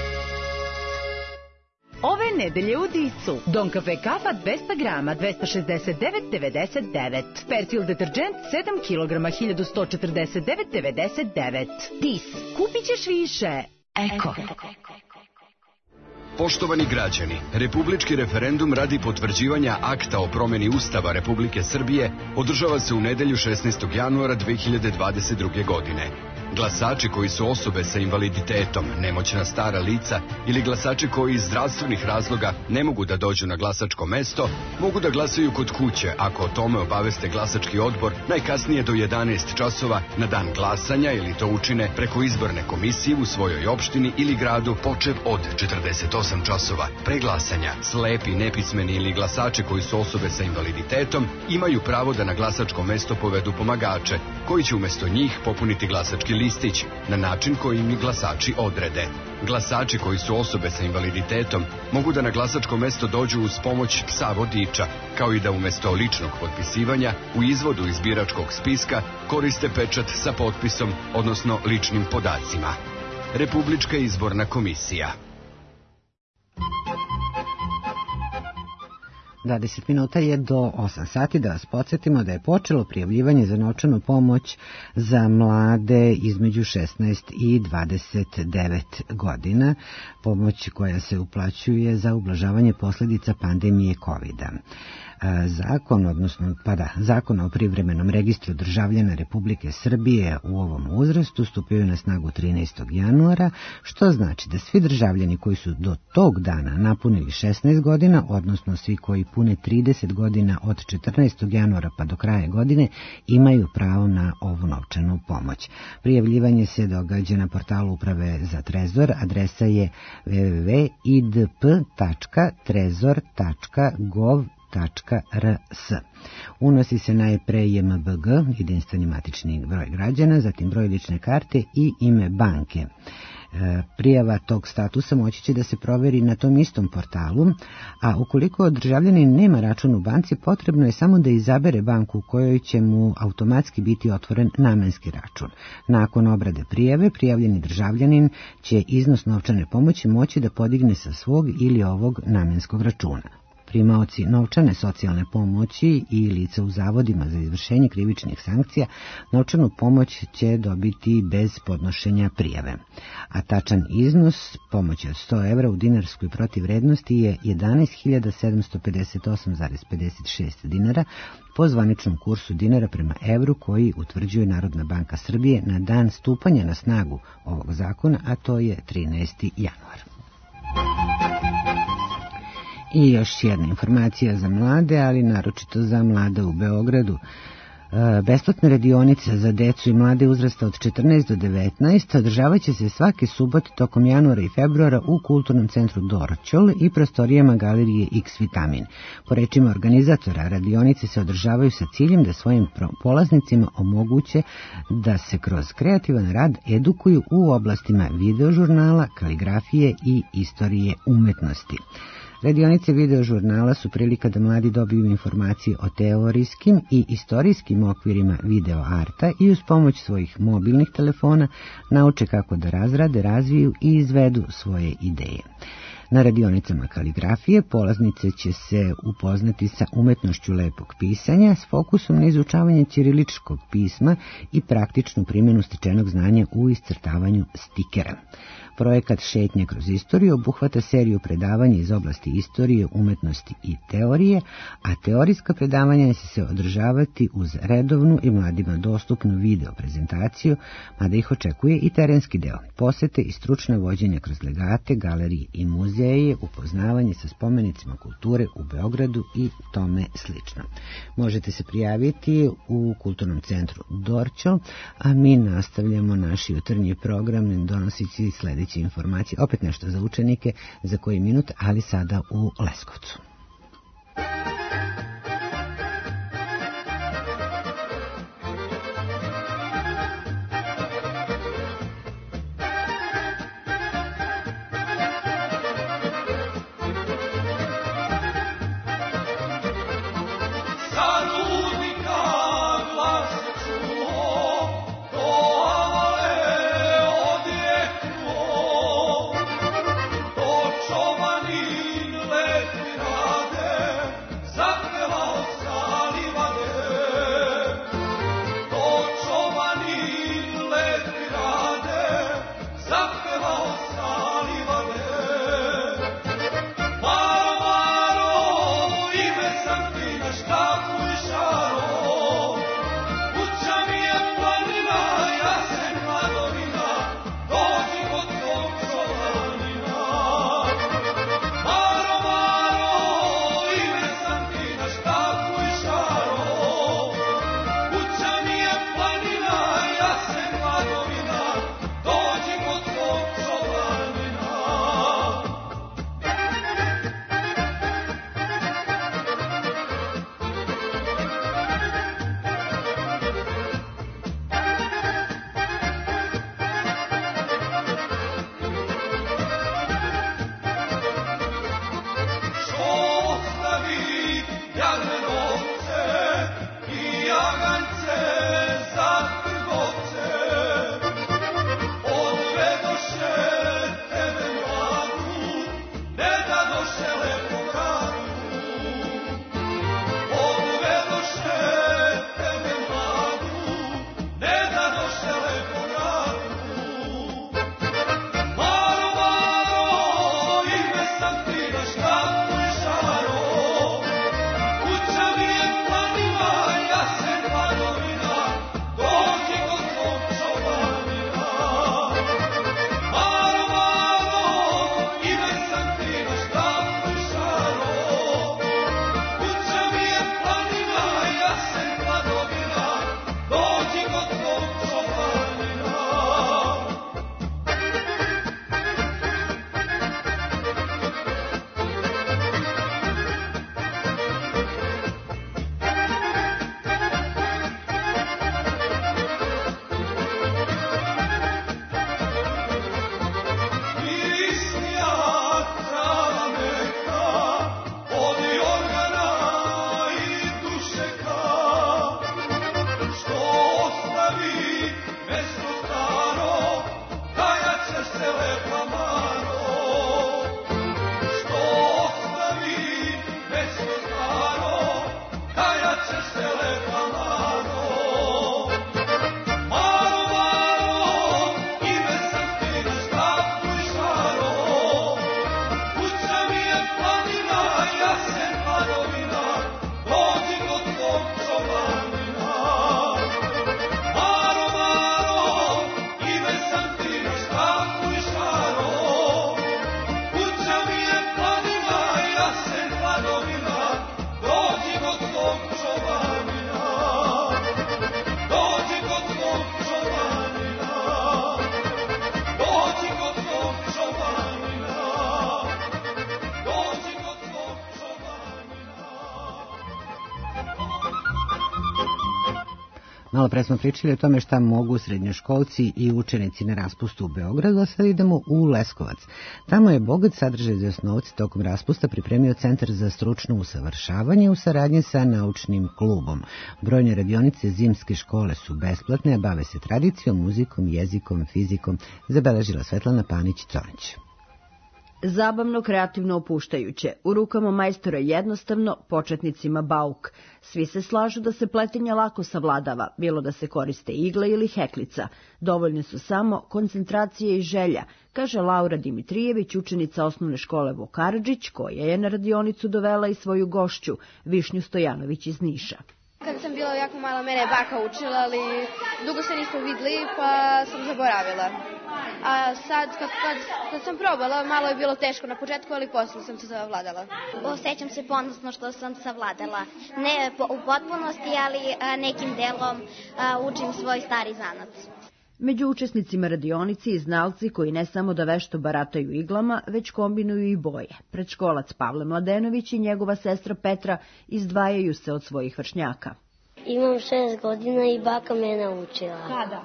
Ove nedelje u Disu. Don Cafe kafa 200 grama, 269,99. Persil deterđent 7 kilograma, 1149,99. Dis. Kupit ćeš više. Eko. Poštovani građani, republički referendum radi potvrđivanja akta o promeni Ustava Republike Srbije održava se u nedelju 16. januara 2022. godine. Glasači koji su osobe sa invaliditetom, nemoćna stara lica ili glasači koji iz zdravstvenih razloga ne mogu da dođu na glasačko mesto, mogu da glasaju kod kuće ako o tome obaveste glasački odbor najkasnije do 11 časova na dan glasanja ili to učine preko izborne komisije u svojoj opštini ili gradu počev od 48 časova. Pre glasanja, slepi, nepismeni ili glasači koji su osobe sa invaliditetom imaju pravo da na glasačko mesto povedu pomagače, koji će umesto njih popuniti glasački listić na način koji im i glasači odrede. Glasači koji su osobe sa invaliditetom mogu da na glasačko mesto dođu uz pomoć psa vodiča, kao i da umesto ličnog potpisivanja u izvodu iz biračkog spiska koriste pečat sa potpisom, odnosno ličnim podacima. Republička izborna komisija. 20 minuta je do 8 sati, da vas podsjetimo da je počelo prijavljivanje za novčanu pomoć za mlade između 16 i 29 godina, pomoć koja se uplaćuje za ublažavanje posljedica pandemije COVID-a. Zakon o privremenom registru državljana Republike Srbije u ovom uzrastu stupio na snagu 13. januara, što znači da svi državljani koji su do tog dana napunili 16 godina, odnosno svi koji pune 30 godina od 14. januara pa do kraja godine, imaju pravo na ovu novčanu pomoć. Prijavljivanje se događa na portalu Uprave za Trezor, adresa je www.idp.trezor.gov.rs. Unosi se najpre JMBG, jedinstveni matični broj građana, zatim broj lične karte i ime banke. Prijava tog statusa moći će da se proveri na tom istom portalu, a ukoliko državljanin nema račun u banci, potrebno je samo da izabere banku u kojoj će mu automatski biti otvoren namenski račun. Nakon obrade prijave, prijavljeni državljanin će iznos novčane pomoći moći da podigne sa svog ili ovog namenskog računa. Primaoci novčane socijalne pomoći i lica u zavodima za izvršenje krivičnih sankcija novčanu pomoć će dobiti bez podnošenja prijave. A tačan iznos pomoći od 100 evra u dinarskoj protivvrednosti je 11.758,56 dinara po zvaničnom kursu dinara prema evru koji utvrđuje Narodna banka Srbije na dan stupanja na snagu ovog zakona, a to je 13. januar. I još jedna informacija za mlade, ali naročito za mlade u Beogradu. Besplatne radionice za decu i mlade uzrasta od 14 do 19 održavat će se svake subote tokom januara i februara u Kulturnom centru Dorćol i prostorijama galerije X Vitamin. Po rečima organizatora, radionice se održavaju sa ciljem da svojim polaznicima omoguće da se kroz kreativan rad edukuju u oblastima videožurnala, kaligrafije i istorije umetnosti. Radionice videožurnala su prilika da mladi dobiju informacije o teorijskim i istorijskim okvirima videoarta i uz pomoć svojih mobilnih telefona nauče kako da razrade, razviju i izvedu svoje ideje. Na radionicama kaligrafije polaznice će se upoznati sa umetnošću lepog pisanja s fokusom na izučavanje ćiriličkog pisma i praktičnu primjenu stečenog znanja u iscrtavanju stikera. Projekat Šetnje kroz istoriju obuhvata seriju predavanja iz oblasti istorije, umetnosti i teorije, a teorijska predavanja će se održavati uz redovnu i mladima dostupnu video prezentaciju, mada ih očekuje i terenski deo, posete i stručna vođenja kroz legate, galerije i muzeje, upoznavanje sa spomenicima kulture u Beogradu i tome slično. Možete se prijaviti u Kulturnom centru Dorćol, a mi nastavljamo naš jutarnji program donoseći sljedeće informacije, opet nešto za učenike za koji minut, ali sada u Leskovcu. Čovanin let mi Malo pre smo pričali o tome šta mogu srednjoškolci i učenici na raspustu u Beogradu, a sad idemo u Leskovac. Tamo je bogat sadržaj za osnovci tokom raspusta pripremio Centar za stručno usavršavanje u saradnji sa naučnim klubom. Brojne radionice zimske škole su besplatne, a bave se tradicijom, muzikom, jezikom, fizikom, zabeležila Svetlana Panić-Conić. Zabavno, kreativno, opuštajuće. U rukama majstora jednostavno, početnicima bauk. Svi se slažu da se pletenje lako savladava, bilo da se koriste igle ili heklica. Dovoljne su samo koncentracije i želja, kaže Laura Dimitrijević, učenica osnovne škole Vokarađić, koja je na radionicu dovela i svoju gošću, Višnju Stojanović iz Niša. Kada sam bila jako mala, mene je baka učila, ali dugo se nismo videli, pa sam zaboravila. A sad, kad sam probala, malo je bilo teško na početku, ali posle sam se savladala. Osjećam se ponosno što sam savladala. Ne u potpunosti, ali nekim delom učim svoj stari zanac. Među učesnicima radionici i znalci koji ne samo da vešto barataju iglama, već kombinuju i boje. Predškolac Pavle Mladenović i njegova sestra Petra izdvajaju se od svojih vršnjaka. Imam 6 godina i baka me naučila. Kada?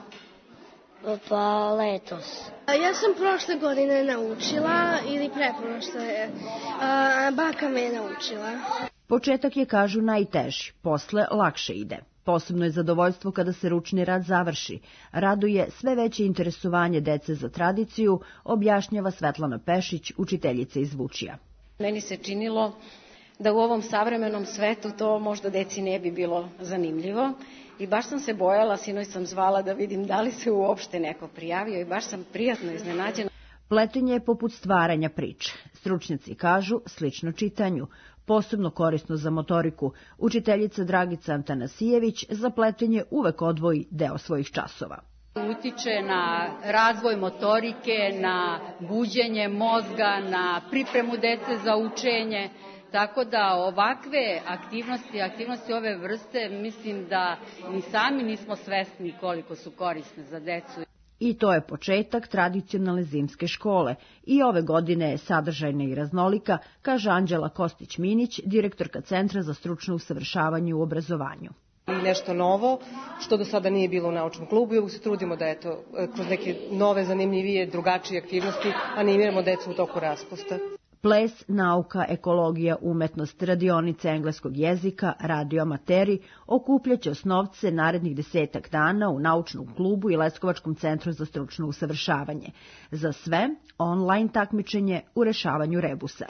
Pa letos. Ja sam prošle godine naučila ili preprošle. Baka me naučila. Početak je, kažu, najteži, posle lakše ide. Posebno je zadovoljstvo kada se ručni rad završi. Raduje sve veće interesovanje dece za tradiciju, objašnjava Svetlana Pešić, učiteljica iz Vučija. Meni se činilo da u ovom savremenom svetu to možda deci ne bi bilo zanimljivo i baš sam se bojala, sinoć sam zvala da vidim da li se uopšte neko prijavio i baš sam prijatno iznenađena. Pletenje je poput stvaranja priče. Stručnjaci kažu slično čitanju. Posebno korisno za motoriku, učiteljica Dragica Antanasijević za pletenje uvek odvoji deo svojih časova. Utiče na razvoj motorike, na buđenje mozga, na pripremu dece za učenje, tako da ovakve aktivnosti ove vrste, mislim da ni sami nismo svesni koliko su korisne za decu. I to je početak tradicionalne zimske škole. I ove godine je sadržajna i raznolika, kaže Anđela Kostić-Minić, direktorka Centra za stručno usavršavanje u obrazovanju. Nešto novo, što do sada nije bilo u naučnom klubu i uvijek se trudimo da kroz neke nove, zanimljivije, drugačije aktivnosti animiramo decu u toku raspusta. Ples, nauka, ekologija, umetnost, radionice engleskog jezika, radioamateri okupljaće osnovce narednih 10 dana u naučnom klubu i Leskovačkom centru za stručno usavršavanje. Za sve, online takmičenje u rešavanju rebusa.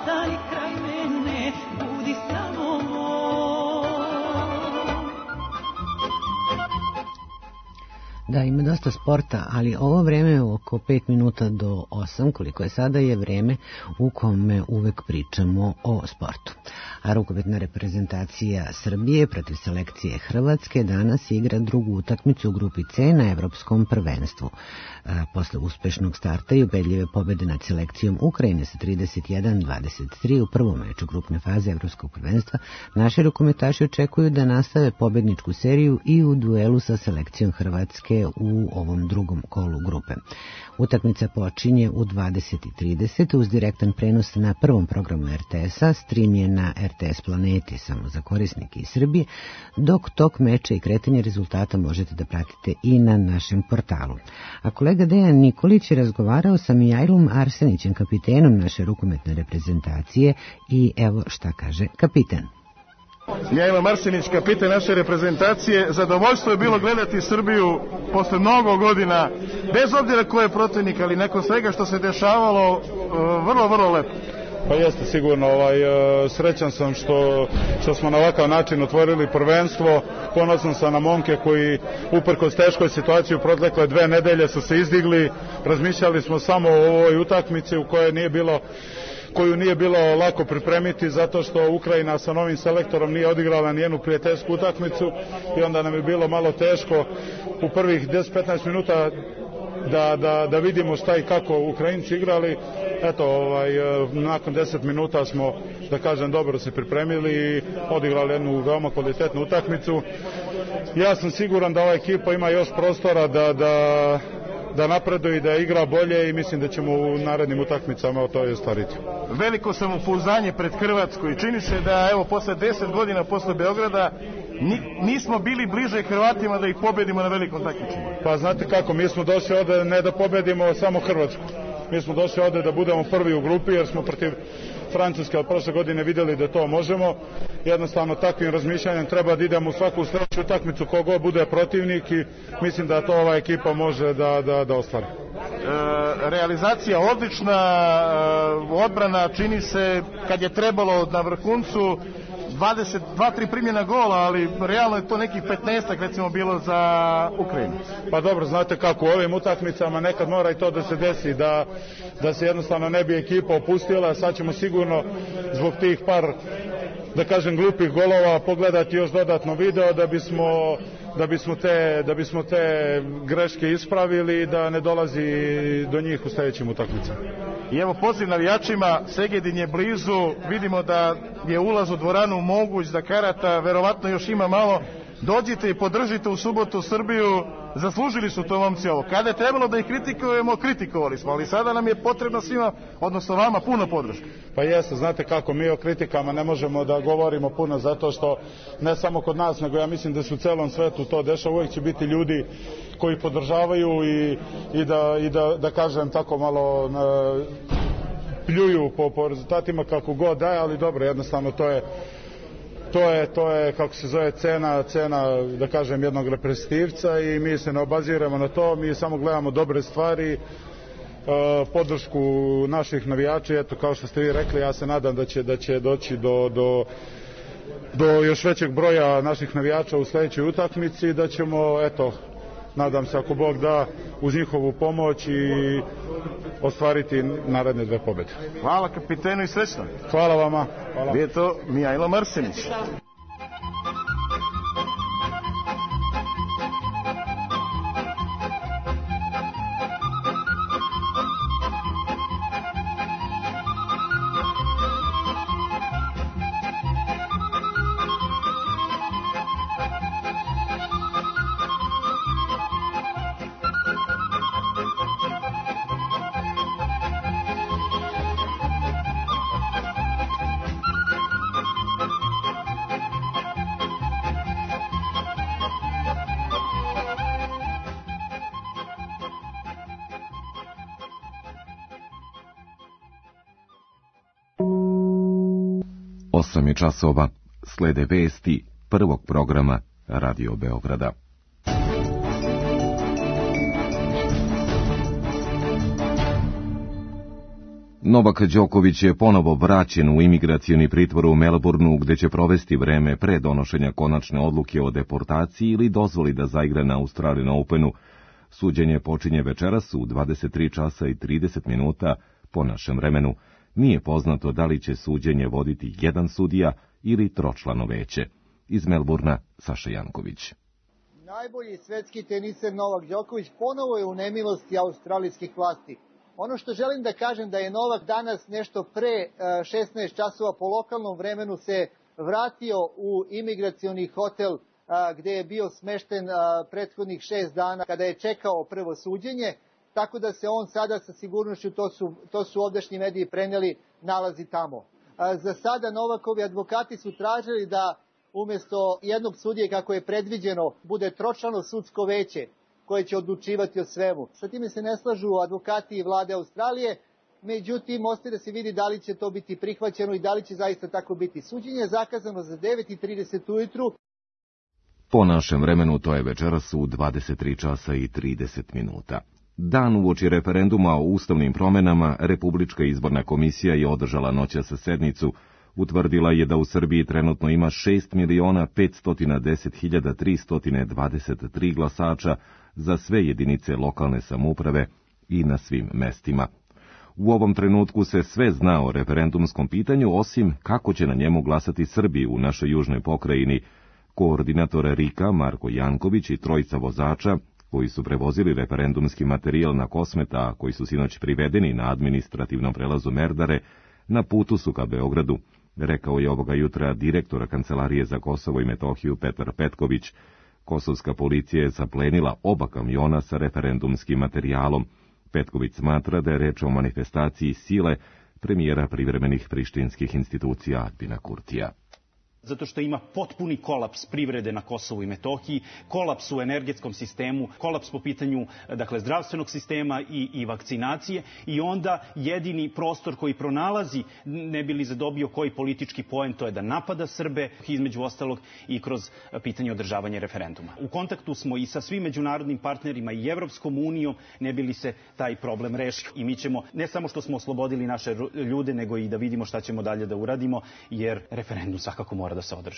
ostani kraj mene, budi samo moj. Da, ima dosta sporta, ali ovo vreme oko 5 minuta do 8, koliko je sada, je vreme u kome uvek pričamo o sportu. A rukometna reprezentacija Srbije protiv selekcije Hrvatske danas igra drugu utakmicu u grupi C na Evropskom prvenstvu. Posle uspešnog starta i ubedljive pobede nad selekcijom Ukrajine sa 31-23 u prvom meču grupne faze Evropskog prvenstva, naši rukometaši očekuju da nastave pobedničku seriju i u duelu sa selekcijom Hrvatske u ovom drugom kolu grupe. Utakmica počinje u 20:30 uz direktan prenos na prvom programu RTS-a, stream je na RTS Planeti samo za korisnike iz Srbije, dok tok meča i kretanje rezultata možete da pratite i na našem portalu. A kolega Dejan Nikolić je razgovarao sa Mijajlom Arsenićem, kapitenom naše rukometne reprezentacije, i evo šta kaže kapiten. Mijajlo Marsenić, kapiten naše reprezentacije. Zadovoljstvo je bilo gledati Srbiju posle mnogo godina, bez obzira ko je protivnik, ali nakon svega što se dešavalo, vrlo, vrlo lepo. Pa jeste sigurno, srećan sam što smo na ovakav način otvorili prvenstvo. Ponosan sam na momke koji uprkos teškoj situaciji u protekle 2 nedelje su se izdigli. Razmišljali smo samo o ovoj utakmici u kojoj koju nije bilo lako pripremiti, zato što Ukrajina sa novim selektorom nije odigrala nijednu prijateljsku utakmicu i onda nam je bilo malo teško u prvih 10-15 minuta da vidimo šta i kako Ukrajinci igrali. Eto, nakon 10 minuta smo, da kažem, dobro se pripremili i odigrali jednu veoma kvalitetnu utakmicu. Ja sam siguran da ova ekipa ima još prostora da napreduje i da igra bolje i mislim da ćemo u narednim utakmicama to i ostvariti. Veliko samopouzdanje pred Hrvatsku i čini se da evo posle 10 godina posle Beograda nismo bili bliže Hrvatima da ih pobedimo na velikom takmičenju. Pa znate kako, mi smo došli ovde ne da pobedimo samo Hrvatsku. Mi smo došli ovde da budemo prvi u grupi jer smo protiv Francuske od prošle godine videli da to možemo. Jednostavno takvim razmišljanjem treba da idemo u svaku sledeću utakmicu kogo bude protivnik i mislim da to ova ekipa može da ostvari. Realizacija odlična, odbrana čini se kad je trebalo na vrhuncu, 2-3 primljena gola, ali realno je to nekih 15 recimo bilo za Ukrajinu. Pa dobro, znate kako, u ovim utakmicama nekad mora i to da se desi, da se jednostavno ne bi ekipa opustila. Sad ćemo sigurno zbog tih par, da kažem, glupih golova pogledati još dodatno video da bismo te greške ispravili i da ne dolazi do njih u sljedećim utakmicama. I evo poziv navijačima, Segedin je blizu, vidimo da je ulaz u dvoranu moguć, da karata verovatno još ima malo. Dođite i podržite u subotu Srbiju, zaslužili su to momci ovo. Kada je trebalo da ih kritikujemo, kritikovali smo, ali sada nam je potrebno svima, odnosno vama, puno podrške. Pa jeste, znate kako, mi o kritikama ne možemo da govorimo puno, zato što ne samo kod nas, nego ja mislim da se u celom svetu to dešava. Uvijek će biti ljudi koji podržavaju i da kažem tako malo pljuju po rezultatima kako god daje, ali dobro, jednostavno to je kako se zove cena, da kažem, jednog reprezentativca i mi se ne obaziramo na to, mi samo gledamo dobre stvari, podršku naših navijača. Eto, kao što ste vi rekli, ja se nadam da će doći do još većeg broja naših navijača u sljedećoj utakmici i da ćemo, eto, nadam se, ako Bog da, uz njihovu pomoć i ostvariti naredne 2 pobjede. Hvala kapitenu i srećno. Hvala vama. Bio je to Mijajlo Marsenić. časova slede vesti prvog programa Radio Beograda. Novak Đoković je ponovo vraćen u imigracioni pritvor u Melbourneu, gde će provesti vreme pre donošenja konačne odluke o deportaciji ili dozvoli da zaigra na Australian Openu. Suđenje počinje večeras u 23 časa i 30 minuta po našem vremenu. Nije poznato da li će suđenje voditi jedan sudija ili tročlano veće. Iz Melbournea, Saša Janković. Najbolji svetski teniser Novak Đoković ponovo je u nemilosti australijskih vlasti. Ono što želim da kažem da je Novak danas nešto pre 16 časova po lokalnom vremenu se vratio u imigracioni hotel gde je bio smešten prethodnih 6 dana kada je čekao prvo suđenje, tako da se on sada sa sigurnošću, to su ovdašnji mediji preneli, nalazi tamo. Za sada Novakovi advokati su tražili da umjesto jednog sudije kako je predviđeno bude tročlano sudsko veće koje će odlučivati o svemu. Sa time se ne slažu advokati i vlade Australije, međutim ostaje da se vidi da li će to biti prihvaćeno i da li će zaista tako biti. Suđenje je zakazano za 9:30 ujutru. Po našem vremenu to je večeras u 23 časa i 30 minuta. Dan uoči referenduma o ustavnim promenama, Republička izborna komisija je održala noćas sednicu. Utvrdila je da u Srbiji trenutno ima 6.510.323 glasača za sve jedinice lokalne samouprave i na svim mestima. U ovom trenutku se sve zna o referendumskom pitanju, osim kako će na njemu glasati Srbi u našoj južnoj pokrajini. Koordinator RIK-a Marko Janković i trojica vozača, koji su prevozili referendumski materijal na Kosmeta, a koji su sinoć privedeni na administrativnom prelazu Merdare, na putu su ka Beogradu, rekao je ovoga jutra direktora Kancelarije za Kosovo i Metohiju Petar Petković. Kosovska policija je zaplenila oba kamiona sa referendumskim materijalom. Petković smatra da je reč o manifestaciji sile premijera privremenih prištinskih institucija Albina Kurtija. Zato što ima potpuni kolaps privrede na Kosovu i Metohiji, kolaps u energetskom sistemu, kolaps po pitanju zdravstvenog sistema i vakcinacije, i onda jedini prostor koji pronalazi ne bi li zadobio koji politički poen, to je da napada Srbe, između ostalog i kroz pitanje održavanja referenduma. U kontaktu smo i sa svim međunarodnim partnerima i Evropskom unijom, ne bi li se taj problem rešio. I mi ćemo, ne samo što smo oslobodili naše ljude, nego i da vidimo šta ćemo dalje da uradimo, jer referendum svakako mora da se održi.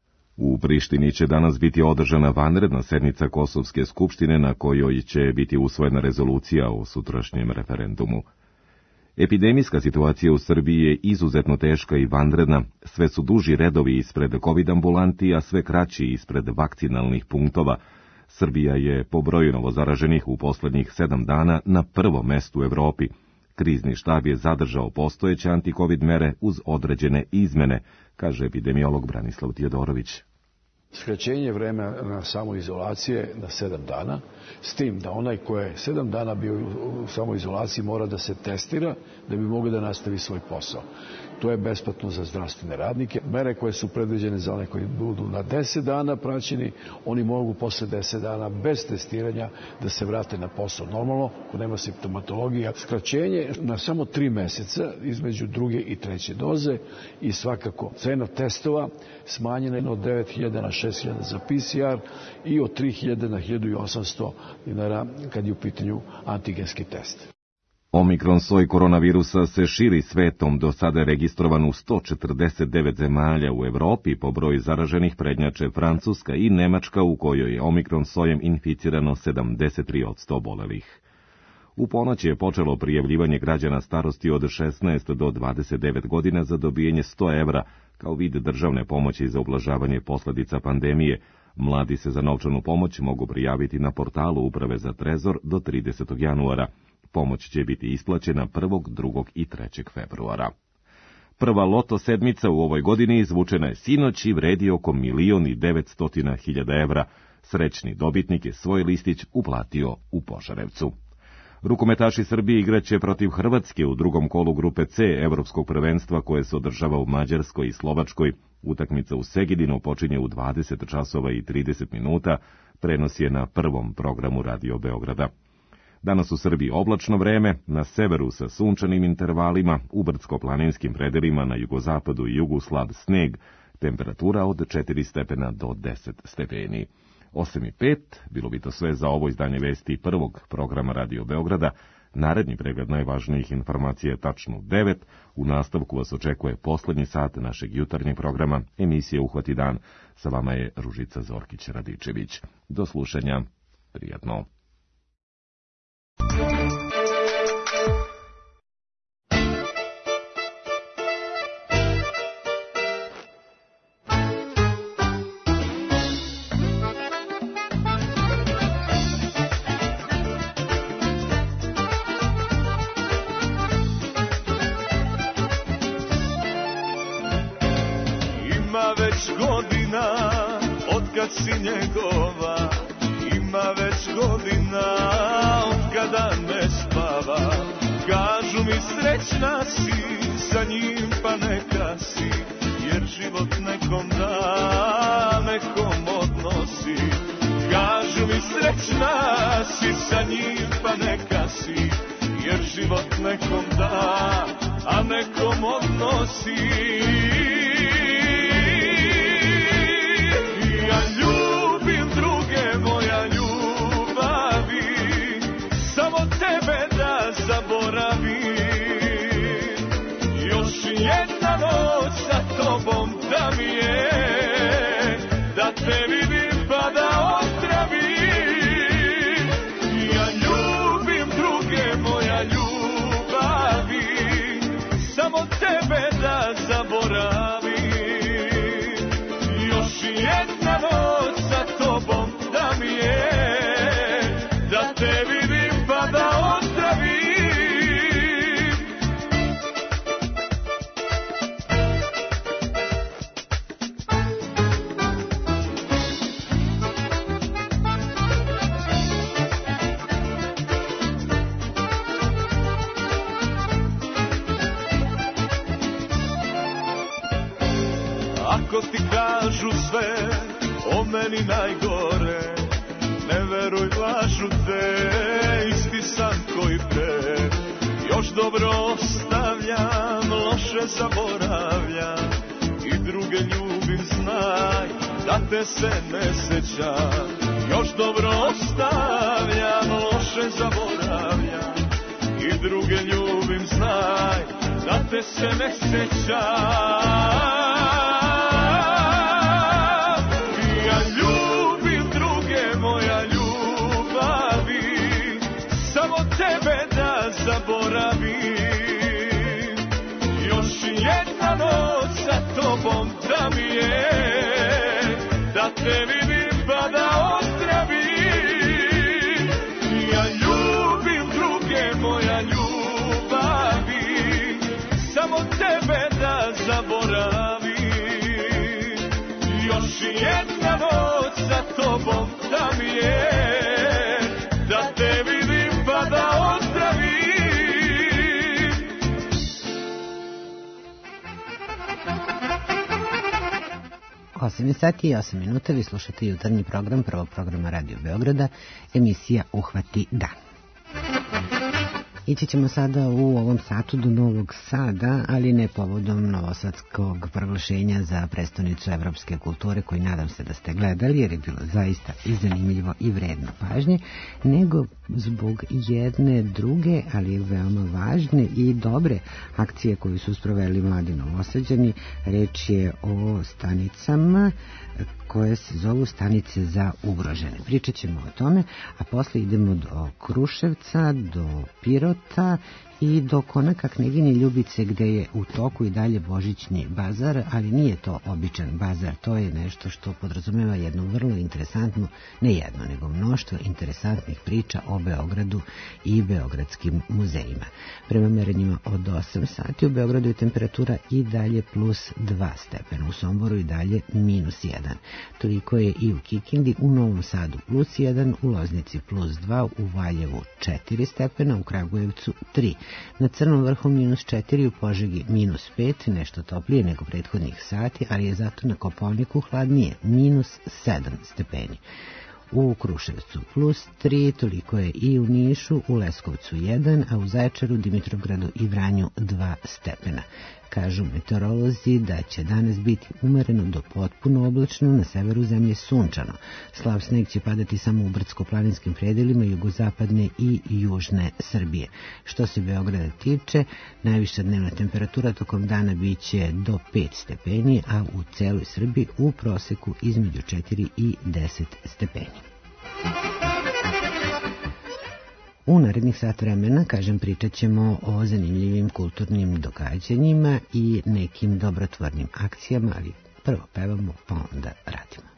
U Prištini će danas biti održana vanredna sednica Kosovske skupštine na kojoj će biti usvojena rezolucija o sutrašnjem referendumu. Epidemijska situacija u Srbiji je izuzetno teška i vanredna, sve su duži redovi ispred COVID ambulanti, a sve kraći ispred vakcinalnih punktova. Srbija je po broju novozaraženih u poslednjih 7 dana na prvom mestu u Evropi. Krizni štab je zadržao postojeće anti-COVID mere uz određene izmene, kaže epidemiolog Branislav Tijodorović. Skraćenje vremena samoizolacije na 7 dana, s tim da onaj ko je 7 dana bio u samoizolaciji mora da se testira da bi mogli da nastavi svoj posao. To je besplatno za zdravstvene radnike. Mere koje su predviđene za one koji budu na 10 dana praćeni, oni mogu posle 10 dana bez testiranja da se vrate na posao normalno, ako nema simptomatologija. Skraćenje na samo 3 meseca između druge i treće doze i svakako cena testova smanjena je od 9.000 na 6.000 za PCR i od 3.000 na 1.800 dinara kad je u pitanju antigenski test. Omikron soj koronavirusa se širi svetom, do sada je registrovan u 149 zemalja u Evropi, po broju zaraženih prednjače Francuska i Nemačka, u kojoj je omikron sojem inficirano 73% obolelih. U ponoć je počelo prijavljivanje građana starosti od 16 do 29 godina za dobijenje 100 evra kao vid državne pomoći za ublažavanje posledica pandemije. Mladi se za novčanu pomoć mogu prijaviti na portalu Uprave za trezor do 30. januara. Pomoć će biti isplaćena 1., 2. i 3. februara. Prva loto sedmica u ovoj godini izvučena je sinoć i vredi oko 1.900.000 evra. Srećni dobitnik je svoj listić uplatio u Požarevcu. Rukometaši Srbije igraće protiv Hrvatske u drugom kolu grupe C Evropskog prvenstva koje se održava u Mađarskoj i Slovačkoj. Utakmica u Segedinu počinje u 20 časova i 30 minuta, prenos je na prvom programu Radio Beograda. Danas u Srbiji oblačno vreme, na severu sa sunčanim intervalima, u brdsko-planinskim predelima na jugozapadu i jugu slab sneg, temperatura od 4 stepena do 10 stepeni. 8:05, bilo bi to sve za ovo izdanje vesti prvog programa Radio Beograda. Naredni pregled najvažnijih informacija je tačno u 9. U nastavku vas očekuje poslednji sat našeg jutarnjeg programa, emisije Uhvati dan. Sa vama je Ružica Zorkić-Radičević. Do slušanja. Prijatno. Si njegova, ima već godina od kada ne spava. Kažu mi srećna si, sa njim pa neka si, jer život nekom da, nekom odnosi. Kažu mi srećna si, sa njim pa neka si, jer život nekom da, a nekom odnosi. Ja ljubim druge, moja ljubavi, samo tebe da zaboravim. Još jedna noć sa tobom da mi je, da te vidim pa da ozdravim. Ja ljubim druge, moja ljubavi, samo tebe da zaboravim. Još jedna noć sa tobom da mi je, da te vidim pa da ozdravim. Ako ti kažu sve o meni najgore, ne veruj, lažu te, isti sam koji pre. Još dobro ostavljam, loše zaboravljam, i druge ljubim, znaj da te se ne sećam. Još dobro ostavljam, loše zaboravljam, i druge ljubim, znaj da te se ne sećam. Tebe da zaboravim. Još jedna noć sa tobom da mi je, da te vidim pa da ozdravim. Ja ljubim druge, moja ljubavi, samo tebe da zaboravim. Još jedna noć sa tobom da mi je, da te vidim pa da ozdravim. 8 sati i 8 minuta, vi slušate jutarnji program prvog programa Radio Beograda, emisija Uhvati dan. Ići ćemo sada u ovom satu do Novog Sada, ali ne povodom novosadskog proglašenja za prestonicu evropske kulture, koji nadam se da ste gledali, jer je bilo zaista i zanimljivo i vredno pažnje, nego zbog jedne druge, ali veoma važne i dobre akcije koju su sproveli mladi Novosađani. Reč je o stanicama koje se zovu stanice za ugrožene. Pričat ćemo o tome, a posle idemo do Kruševca, do Pirota i do Konaka Kneginje Ljubice, gde je u toku i dalje božićni bazar, ali nije to običan bazar, to je nešto što podrazumeva jednu vrlo interesantnu, ne jedno, nego mnoštvo interesantnih priča o Beogradu i beogradskim muzejima. Prema merenjima od 8 sati u Beogradu je temperatura i dalje plus 2 stepena, u Somboru i dalje minus 1. Toliko je i u Kikindi, u Novom Sadu plus 1, u Loznici plus 2, u Valjevu 4 stepena, u Kragujevcu 3. Na Crnom vrhu minus 4, u Požegi minus 5, nešto toplije nego prethodnih sati, ali je zato na Kopaoniku hladnije, minus 7 stepeni. U Kruševcu plus 3, toliko je i u Nišu, u Leskovcu 1, a u Zaječaru, Dimitrovgradu i Vranju 2 stepena. Kažu meteorolozi da će danas biti umereno do potpuno oblačno, na severu zemlje sunčano. Slab sneg će padati samo u brdsko-planinskim predelima jugozapadne i južne Srbije. Što se Beograda tiče, najviša dnevna temperatura tokom dana biće do 5 stepeni, a u celoj Srbiji u proseku između 4 i 10 stepeni. U narednih sat vremena, pričat ćemo o zanimljivim kulturnim događanjima i nekim dobrotvornim akcijama, ali prvo pevamo, pa onda radimo.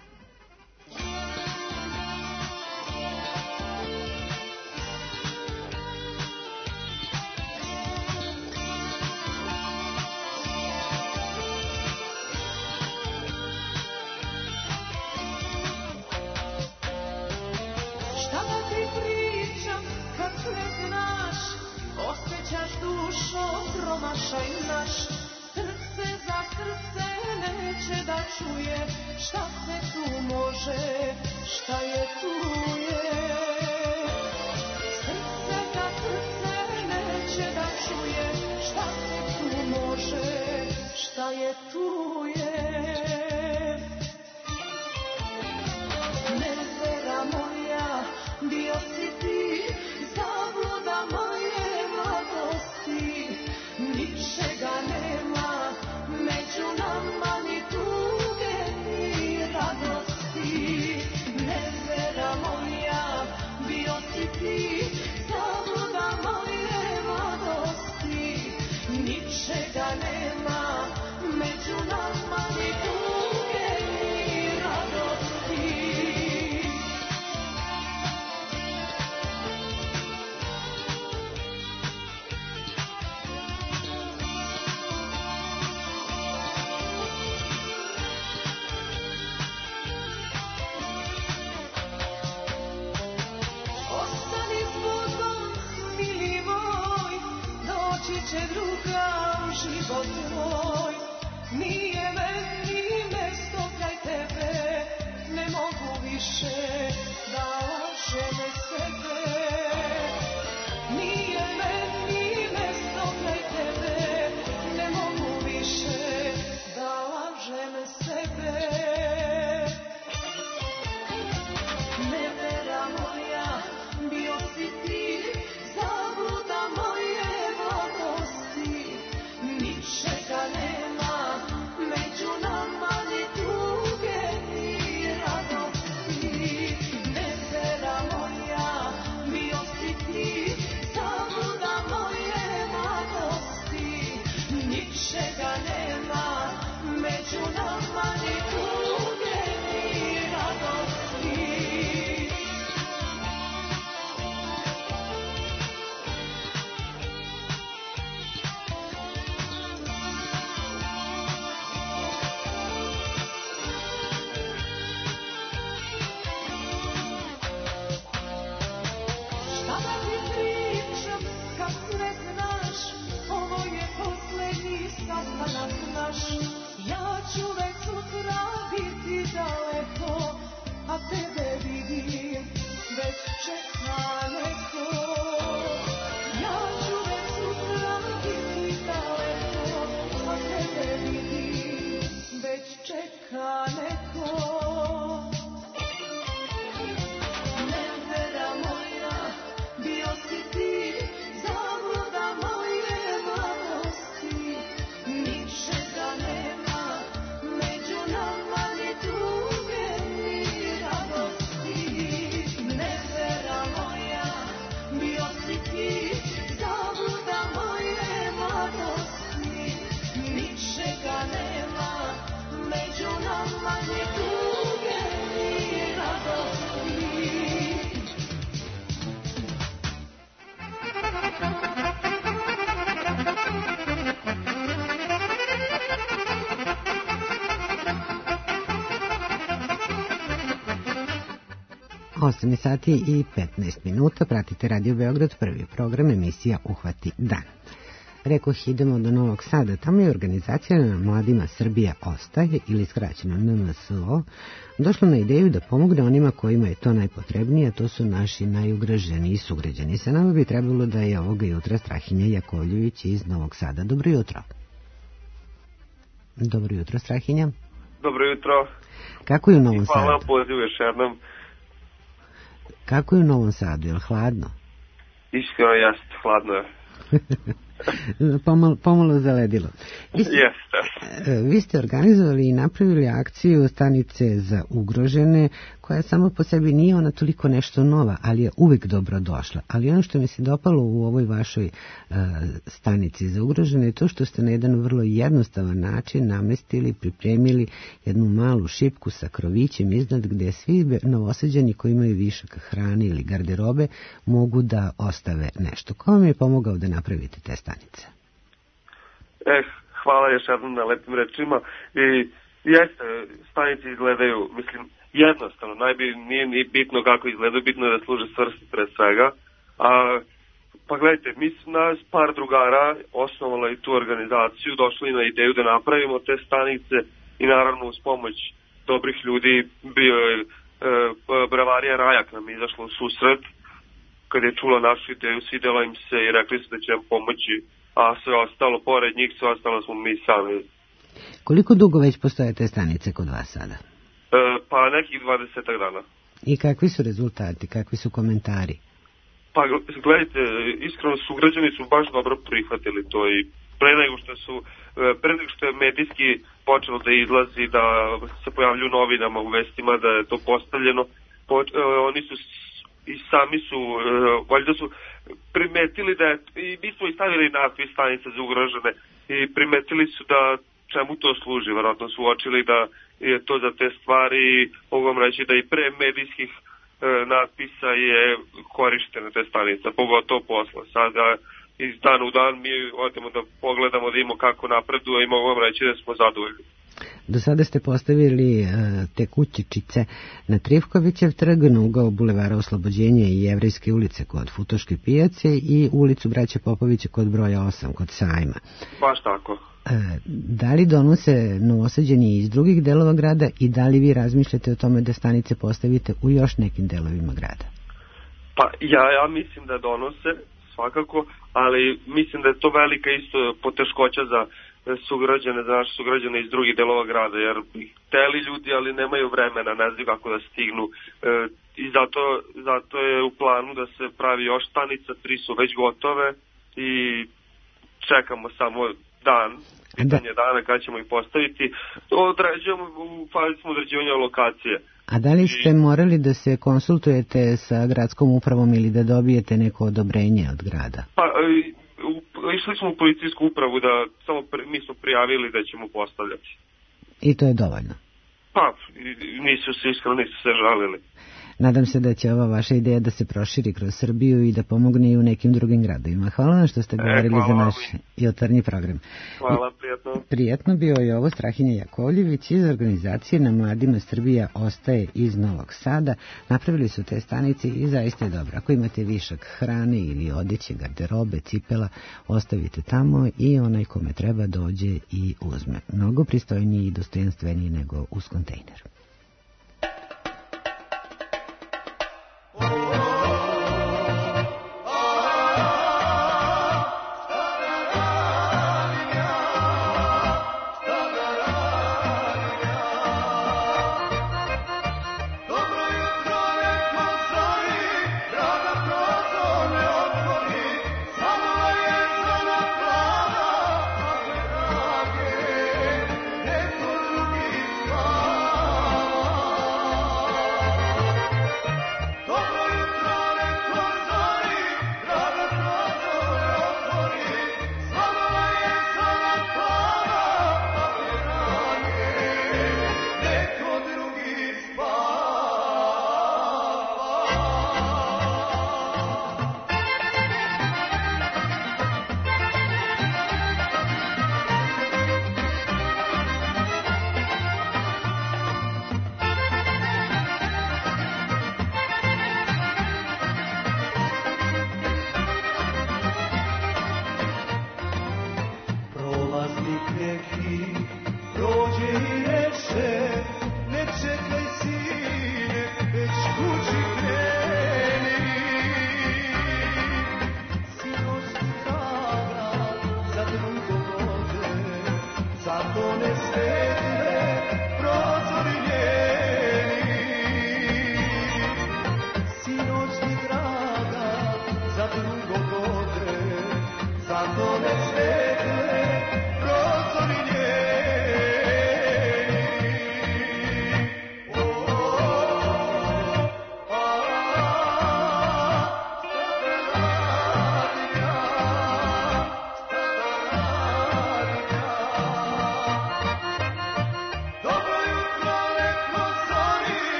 Osam sati i 15 minuta, pratite Radio Beograd, prvi program, emisija Uhvati dan. Rekoh, idemo do Novog Sada, tamo je organizacija Mladima Srbija ostaje, ili skraćeno NMSO, došla na ideju da pomogne onima kojima je to najpotrebnije, a to su naši najugroženiji sugrađani. Sa nama bi trebalo da je ovoga jutra Strahinja Jakovljević iz Novog Sada. Dobro jutro. Dobro jutro, Strahinja. Dobro jutro. Kako je u Novom Sadu? Hvala pozivu još jednom. Kako je u Novom Sadu, je li hladno? Iskreno jeste, hladno je. Pomalo zaledilo. Vi ste organizovali i napravili akciju stanice za ugrožene, koja samo po sebi nije ona toliko nešto nova, ali je uvijek dobro došla. Ali ono što mi se dopalo u ovoj vašoj stanici za ugrožene je to što ste na jedan vrlo jednostavan način namestili, pripremili jednu malu šipku sa krovićem iznad, gdje svi Novosađani koji imaju višak hrane ili garderobe mogu da ostave nešto. Ko vam je pomogao da napravite te stanice? Hvala još jednom na lepim rečima. I jeste, stanice izgledaju, mislim, jednostavno, nije ni bitno kako izgledaju, bitno je da služe svrsi pre svega. Pa gledajte, mi smo nas par drugara osnovalo i tu organizaciju, došli na ideju da napravimo te stanice i naravno uz pomoć dobrih ljudi bio je bravarija Rajak nam izašla u susret. Kad je čula našu ideju, svidjela im se i rekli su da će nam pomoći, a sve ostalo, pored njih, sve ostalo smo mi sami. Koliko dugo već postoje te stanice kod vas sada? Pa nekih 20 dana. I kakvi su rezultati, kakvi su komentari? Pa gledajte, iskreno sugrađani su baš dobro prihvatili to i pre nego što je medijski počelo da izlazi, da se pojavljuju novinama u vestima da je to postavljeno, oni su i sami su, valjda su primetili da je, i mi smo i stavili natpis stanice za ugrožene i primetili su da čemu to služi, vjerojatno su uočili da je to za te stvari, mogu vam reći da i pre medijskih natpisa je korištena te stanice, pogotovo posla. Sada iz dan u dan mi odemo da pogledamo, da imamo kako napreduje i mogu vam reći da smo zadovoljni. Do sada ste postavili te kućičice na Trifkovićev trg, na ugao bulevara Oslobođenja i Jevrejske ulice kod Futoške pijace i ulicu Braće Popovića kod broja 8 kod Sajma. Baš tako. Da li donose Novosađani iz drugih delova grada i da li vi razmišljate o tome da stanice postavite u još nekim delovima grada? Pa ja mislim da donose svakako, ali mislim da je to velika isto poteškoća za sugrađane, za naše sugrađane iz drugih delova grada, jer hteli ljudi, ali nemaju vremena, ne znaju kako da stignu i zato je u planu da se pravi još stanica, 3 su već gotove i čekamo samo dan, pitanje dana kada ćemo ih postaviti. Određujemo, u fazi smo određivanja lokacije. A da li ste morali da se konsultujete sa gradskom upravom ili da dobijete neko odobrenje od grada? Pa išli smo u policijsku upravu da mi smo prijavili da ćemo postavljati. I to je dovoljno? Pa, nisu se žalili. Nadam se da će ova vaša ideja da se proširi kroz Srbiju i da pomogne i u nekim drugim gradovima. Hvala vam što ste govorili za naš jutarnji program. Hvala, prijatno. Prijatno bio je ovo Strahinja Jakovljević iz organizacije Na mladima Srbija ostaje iz Novog Sada. Napravili su te stanice i zaista je dobro. Ako imate višak hrane ili odeće, garderobe, cipela, ostavite tamo i onaj kome treba dođe i uzme. Mnogo pristojniji i dostojanstveniji nego uz kontejner.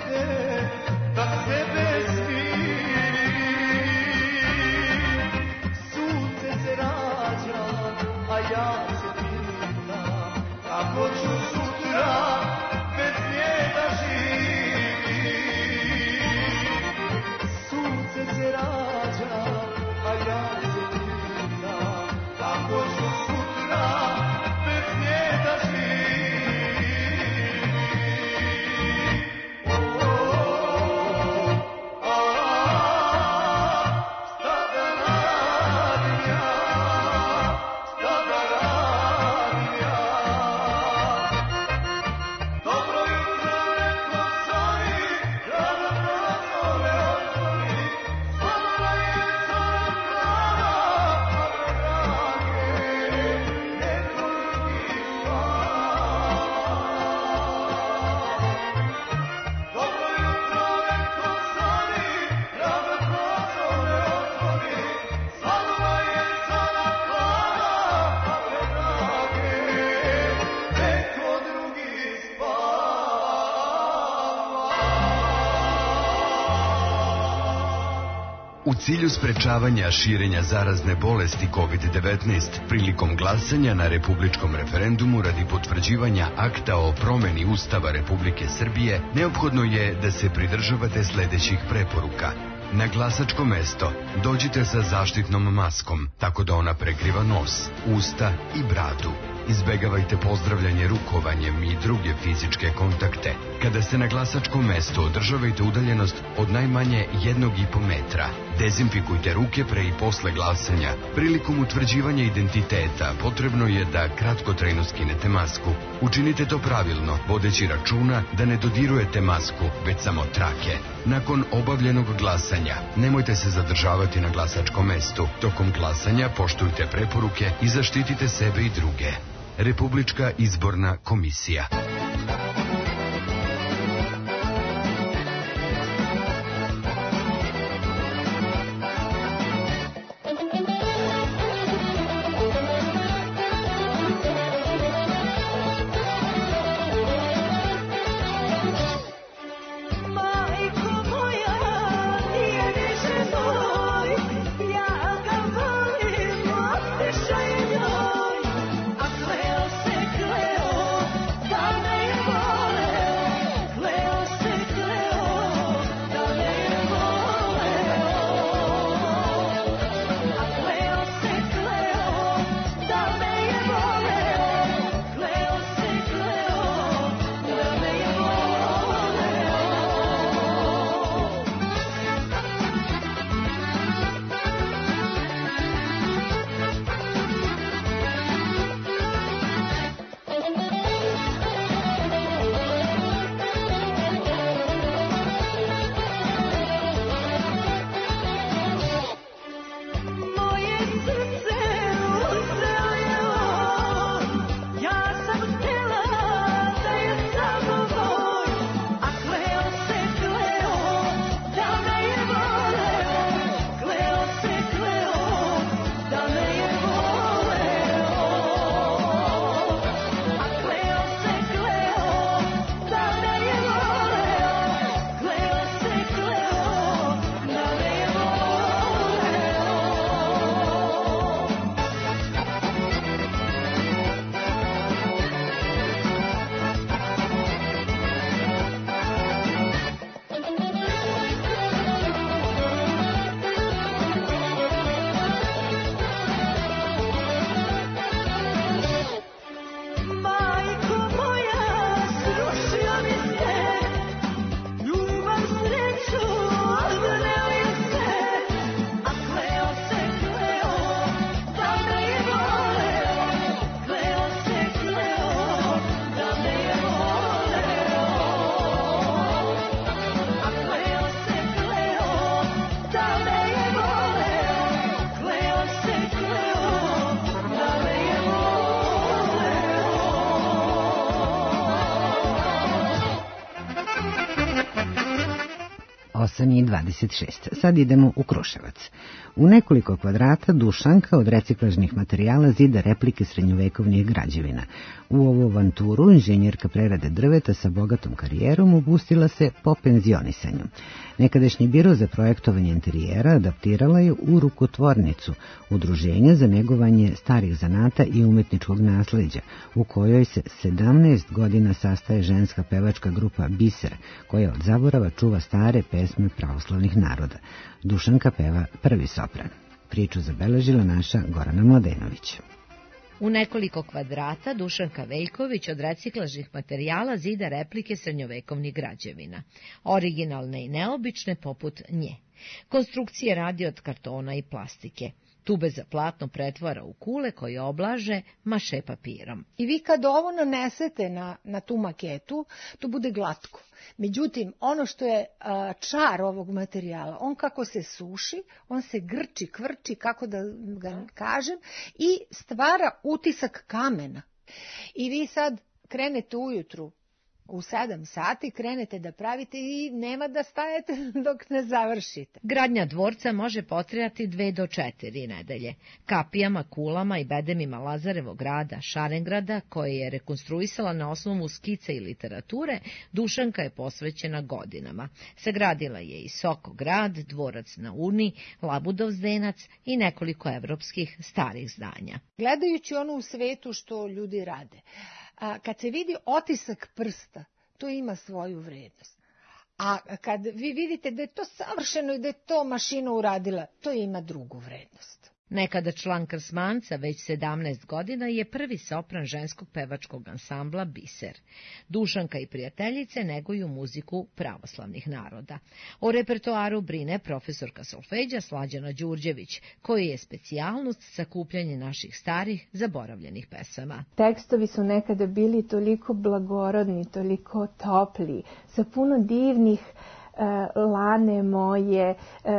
U cilju sprečavanja širenja zarazne bolesti COVID-19 prilikom glasanja na republičkom referendumu radi potvrđivanja akta o promeni Ustava Republike Srbije, neophodno je da se pridržavate sledećih preporuka. Na glasačko mesto dođite sa zaštitnom maskom, tako da ona prekriva nos, usta i bradu. Izbegavajte pozdravljanje rukovanjem i druge fizičke kontakte. Kada ste na glasačkom mestu, održavajte udaljenost od najmanje 1,5 metra. Dezinfikujte ruke pre i posle glasanja. Prilikom utvrđivanja identiteta potrebno je da kratkotrajno skinete masku. Učinite to pravilno, vodeći računa da ne dodirujete masku, već samo trake. Nakon obavljenog glasanja, nemojte se zadržavati na glasačkom mestu. Tokom glasanja poštujte preporuke i zaštitite sebe i druge. Republička izborna komisija. Dame 8:26. Sad idemo u Kruševac. U nekoliko kvadrata Dušanka od reciklažnih materijala zida replike srednjovekovnih građevina. U ovu avanturu inženjerka prerade drveta sa bogatom karijerom upustila se po penzionisanju. Nekadašnji biro za projektovanje interijera adaptirala je u rukotvornicu, udruženja za negovanje starih zanata i umetničkog nasleđa, u kojoj se 17 godina sastaje ženska pevačka grupa Biser, koja od zaborava čuva stare pesme pravoslavnih naroda. Dušanka peva prvi sopran. Priču zabeležila naša Gorana Mladenović. U nekoliko kvadrata Dušanka Veljković od reciklažnih materijala zida replike srednjovekovnih građevina, originalne i neobične poput nje. Konstrukcije radi od kartona i plastike. Tube za platno pretvara u kule koje oblaže maše papirom. I vi kad ovo nanesete na tu maketu, to bude glatko. Međutim, ono što je čar ovog materijala, on kako se suši, on se grči, kvrči, kako da ga kažem, i stvara utisak kamena. I vi sad krenete ujutru, u 7 sati krenete da pravite i nema da stajete dok ne završite. Gradnja dvorca može potrajati 2 do 4 nedelje. Kapijama, kulama i bedemima Lazarevog grada, Šarengrada, koje je rekonstruisala na osnovu skice i literature, Dušanka je posvećena godinama. Sagradila je i Sokograd, dvorac na Uni, Labudov zdenac i nekoliko evropskih starih zdanja. Gledajući ono u svetu što ljudi rade, kad se vidi otisak prsta, to ima svoju vrednost. A kad vi vidite da je to savršeno i da je to mašina uradila, to ima drugu vrednost. Nekada član Krsmanca, već 17 godina, je prvi sopran ženskog pevačkog ansambla Biser. Dušanka i prijateljice neguju muziku pravoslavnih naroda. O repertoaru brine profesorka solfeđa Slađana Đurđević, koji je specijalnost sakupljanje naših starih, zaboravljenih pesama. Tekstovi su nekada bili toliko blagorodni, toliko topli, sa puno divnih lane moje,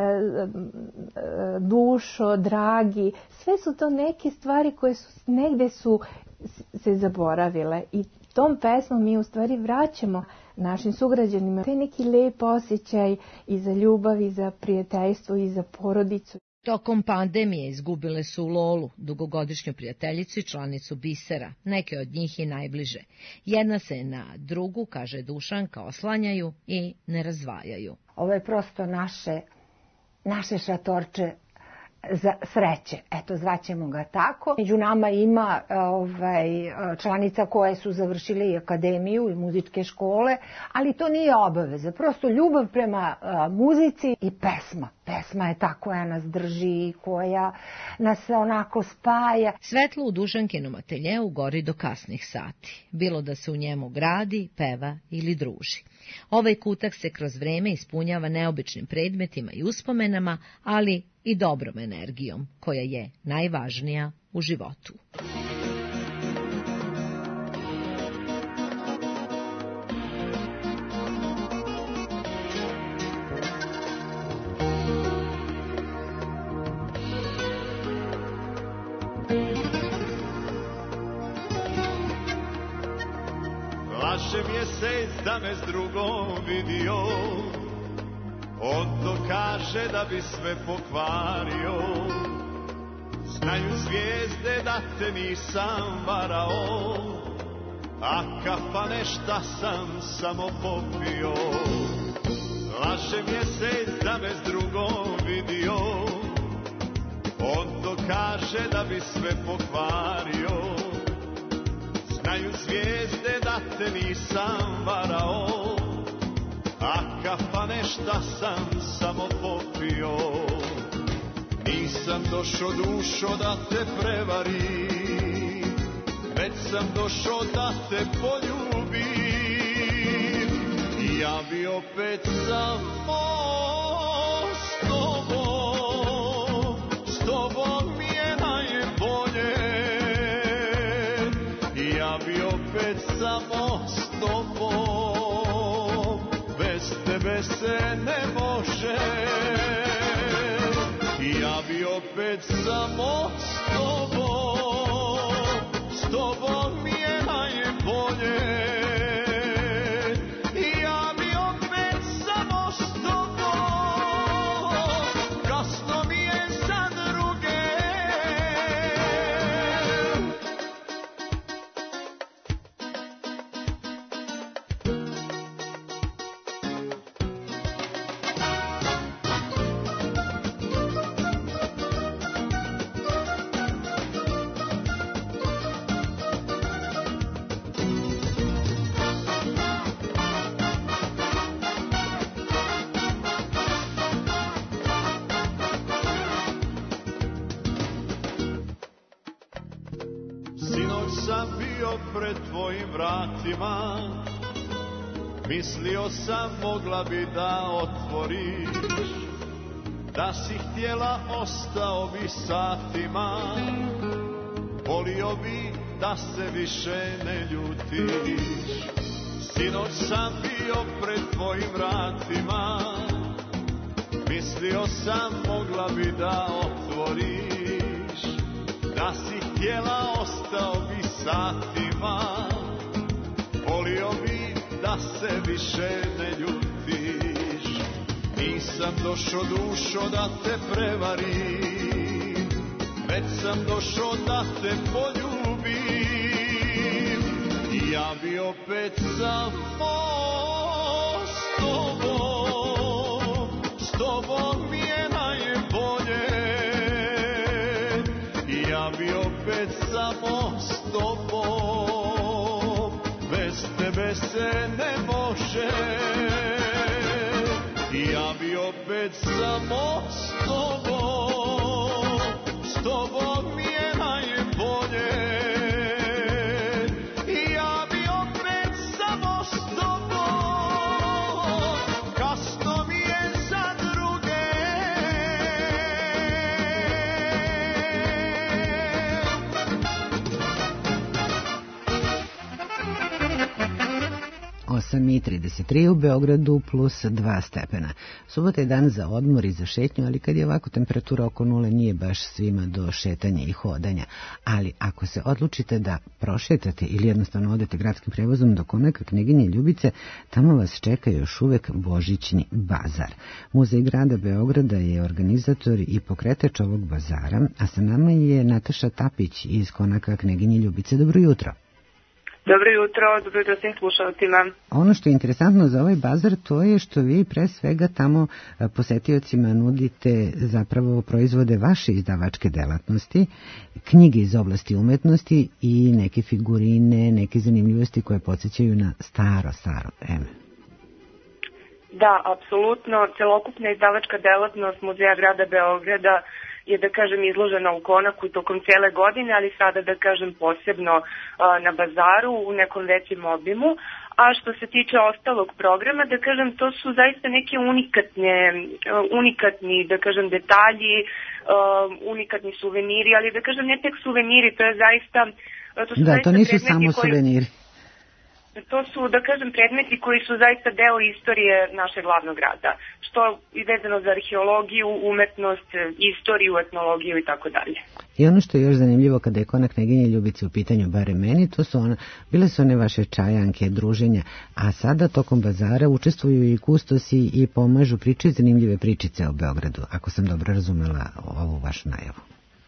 dušo, dragi, sve su to neke stvari koje su negde su se zaboravile i tom pesmom mi u stvari vraćamo našim sugrađanima taj neki lep osjećaj i za ljubav, i za prijateljstvo, i za porodicu. Tokom pandemije izgubile su Lolu, dugogodišnju prijateljicu i članicu Bisera, neke od njih i najbliže. Jedna se na drugu, kaže Dušanka, oslanjaju i ne razdvajaju. Ovo je prosto naše šatorče za sreće. Eto, zvaćemo ga tako. Među nama ima članica koje su završile i akademiju i muzičke škole, ali to nije obaveza. Prosto ljubav prema muzici i pesma. Pesma je ta koja nas drži, koja nas onako spaja. Svetlo u Dušankinom ateljeu gori do kasnih sati. Bilo da se u njemu gradi, peva ili druži. Ovaj kutak se kroz vreme ispunjava neobičnim predmetima i uspomenama, ali i dobrom energijom, koja je najvažnija u životu. Laže mjesec da me s drugom vidio, on to kaže da bi sve pokvario. Znaju zvijezde da te nisam varao, a kafane šta sam samo popio. Laže mjesec da me s drugom vidio, on to kaže da bi sve pokvario. Znaju zvijezde da te nisam varao, a kafane šta sam samo popio. Nisam došao dušo da te prevarim, već sam došao da te poljubim. I ja bi opet samo s tobom mi je najbolje. I ja bi opet samo s tobom, bez tebe se ne može. I ja bi opet samo s tobom mi je najbolje. I ja bi opet samo s tobom. Sinoć sam bio pred tvojim vratima, mislio sam mogla bi da otvoriš, da si htjela ostao bi satima, volio bi da se više ne ljutiš. Sinoć sam bio pred tvojim vratima, mislio sam mogla bi da otvoriš, da si htjela ostao bi satima, volio bi da se više ne ljutiš. Nisam došao dušo da te prevarim, već sam došao da te poljubim. Ja bi opet samo s tobom mi je najbolje. Ja bi opet samo s tobom, bez tebe se ne može. Ja bi opet samo s tobom mi je najbolje. Ja bi opet samo s tobom, kasno mi je za druge. 8,33 u Beogradu plus 2 stepena. Subota je dan za odmor i za šetnju, ali kad je ovako temperatura oko nule nije baš svima do šetanja i hodanja. Ali ako se odlučite da prošetate ili jednostavno odete gradskim prevozom do Konaka Kneginje Ljubice, tamo vas čeka još uvek Božićni bazar. Muzej grada Beograda je organizator i pokretač ovog bazara, a sa nama je Nataša Tapić iz Konaka Kneginje Ljubice. Dobro jutro. Dobro jutro svim slušalcima. Ono što je interesantno za ovaj bazar, to je što vi pre svega tamo posetiocima nudite zapravo proizvode vaše izdavačke delatnosti, knjige iz oblasti umetnosti i neke figurine, neke zanimljivosti koje podsjećaju na staro vreme. Da, apsolutno. Celokupna izdavačka delatnost Muzeja grada Beograda je, da kažem, izložena u Konaku tokom cijele godine, ali sada, da kažem, posebno na bazaru u nekom većem obimu. A što se tiče ostalog programa, da kažem, to su zaista neke unikatni, da kažem, detalji, unikatni suveniri, ali da kažem, ne tek suveniri, to je zaista... To nisu samo suveniri. To su, da kažem, predmeti koji su zaista deo istorije našeg glavnog grada, što je vezano za arheologiju, umetnost, istoriju, etnologiju i tako dalje. I ono što je još zanimljivo kada je Konak Kneginje Ljubice u pitanju, barem meni, bile su one vaše čajanke, druženja, a sada tokom bazara učestvuju i kustosi i pomažu pričaju zanimljive pričice o Beogradu, ako sam dobro razumela ovu vašu najavu.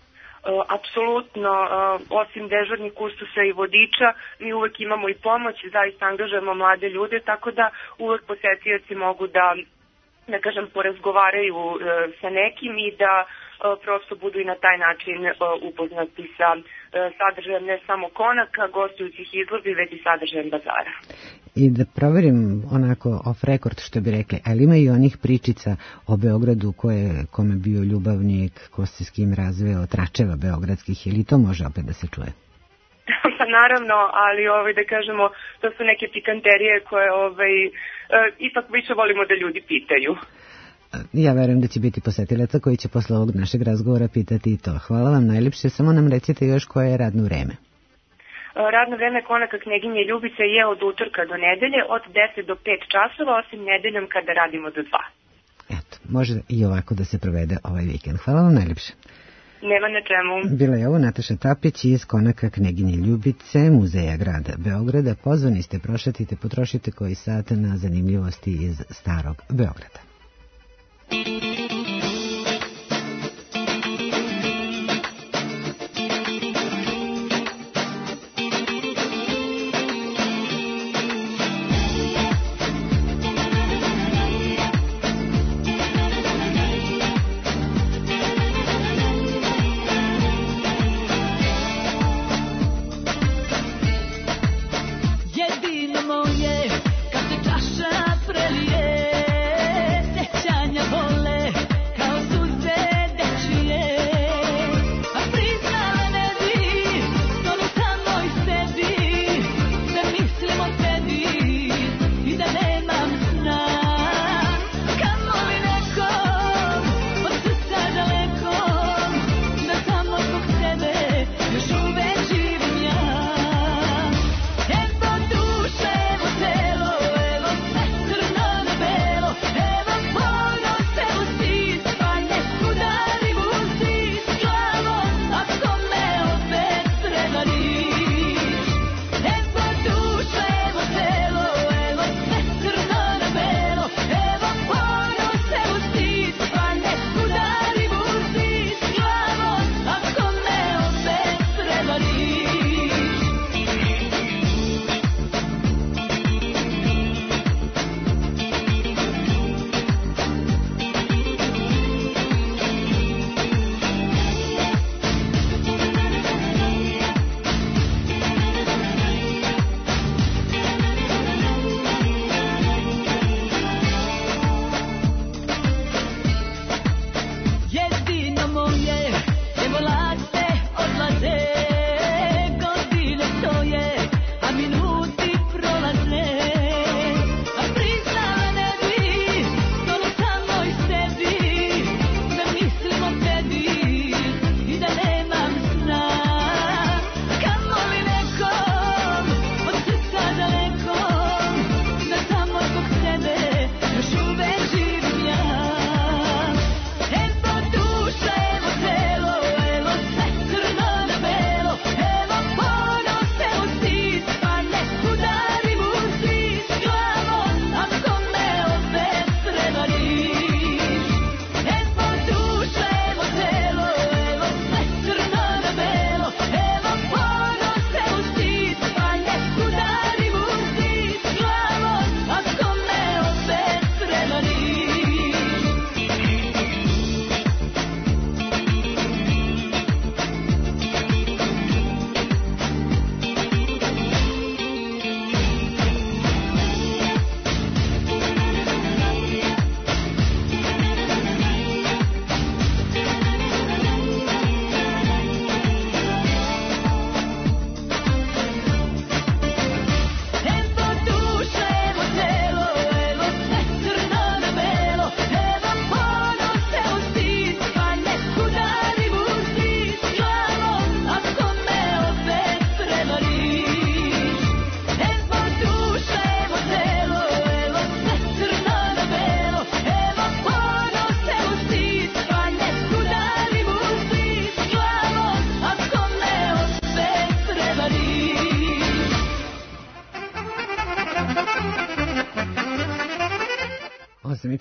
Apsolutno, osim dežurnih kustosa i vodiča, mi uvek imamo i pomoć, zaista angažujemo mlade ljude, tako da uvek posetioci mogu da kažem, porazgovaraju sa nekim i da prosto budu i na taj način upoznati sa sadržajem ne samo Konaka, gostujućih izložbi, već i sadržajem bazara. I da onako off record, što bi rekli, ali ima i onih pričica o Beogradu kome bio ljubavnik, ko se s kim razveo, tračeva beogradskih, ili to može opet da se čuje? Pa naravno, ali da kažemo, to su neke pikanterije koje ipak više volimo da ljudi pitaju. Ja verujem da će biti posetilaca koji će posle ovog našeg razgovora pitati i to. Hvala vam najljepše, samo nam recite još koje je radno vreme. Radno vreme Konaka Kneginje Ljubice je od utorka do nedelje, od 10 do 5 časova, osim nedeljom kada radimo do 2. Eto, može i ovako da se provede ovaj vikend. Hvala vam najljepše. Nema na čemu. Bila je ovo Nataša Tapić iz Konaka Kneginje Ljubice, Muzeja grada Beograda. Pozvani ste, potrošite koji sat na zanimljivosti iz starog Beograda. Jedino moje, kad se čaša prelije,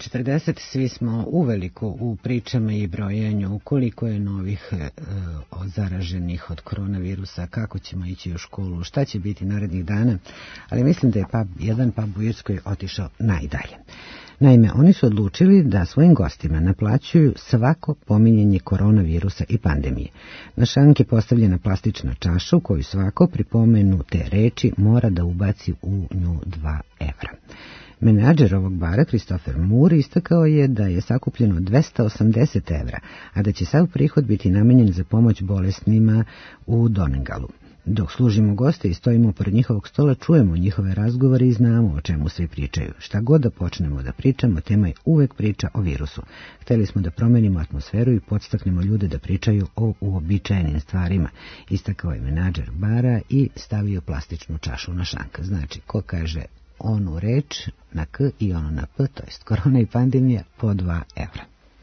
9:40, svi smo uveliko u pričama i brojanju koliko je novih zaraženih od koronavirusa, kako ćemo ići u školu, šta će biti narednih dana, ali mislim da je jedan pub u Irskoj otišao najdalje. Naime, oni su odlučili da svojim gostima naplaćuju svako pominjanje koronavirusa i pandemije. Na šank je postavljena plastična čaša u koju svako pri pomenu te reči mora da ubaci u nju 2 evra. Menadžer ovog bara, Christopher Moore, istakao je da je sakupljeno 280 evra, a da će sav prihod biti namenjen za pomoć bolesnima u Donegalu. Dok služimo goste i stojimo pored njihovog stola, čujemo njihove razgovore i znamo o čemu svi pričaju. Šta god da počnemo da pričamo, tema je uvek priča o virusu. Hteli smo da promenimo atmosferu i podstaknemo ljude da pričaju o uobičajenim stvarima. Istakao je menadžer bara i stavio plastičnu čašu na šank. Znači, ko kaže onu reč na K i ono na P, to jest korona i pandemija, po 2 evra.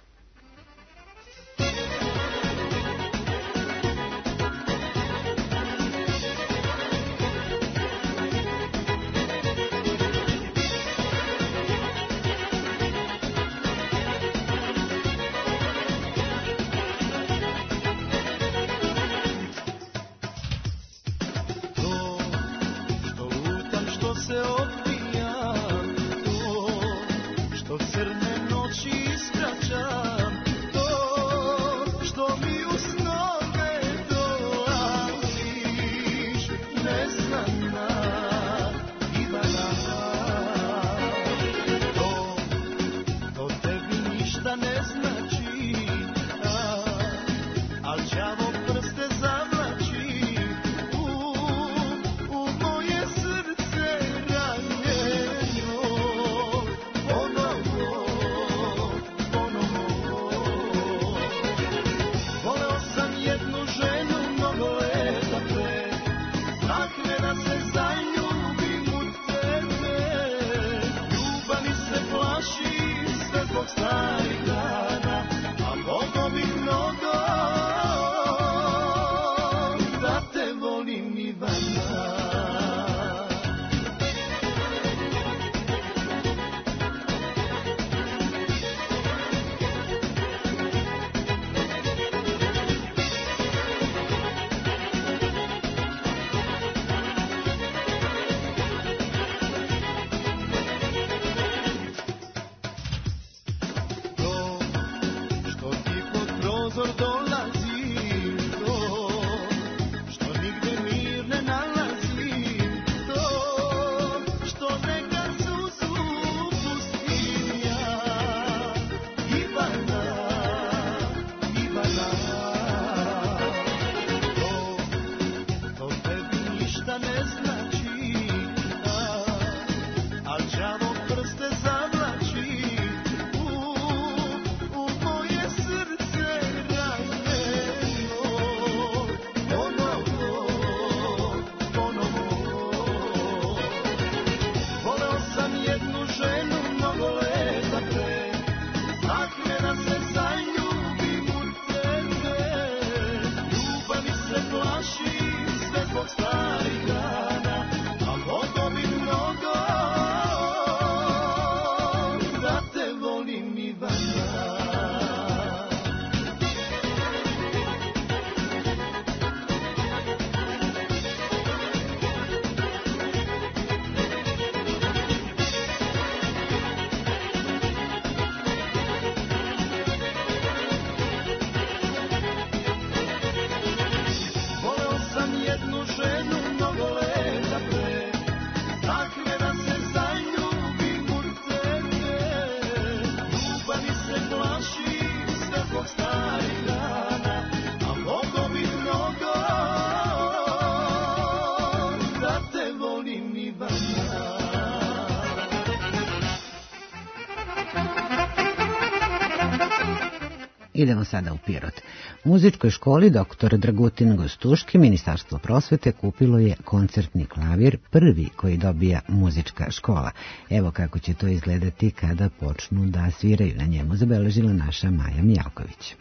Idemo sada u Pirot. Muzičkoj školi dr. Dragutin Gostuški Ministarstvo prosvete kupilo je koncertni klavir, prvi koji dobija muzička škola. Evo kako će to izgledati kada počnu da sviraju na njemu, zabeležila naša Maja Mijalković.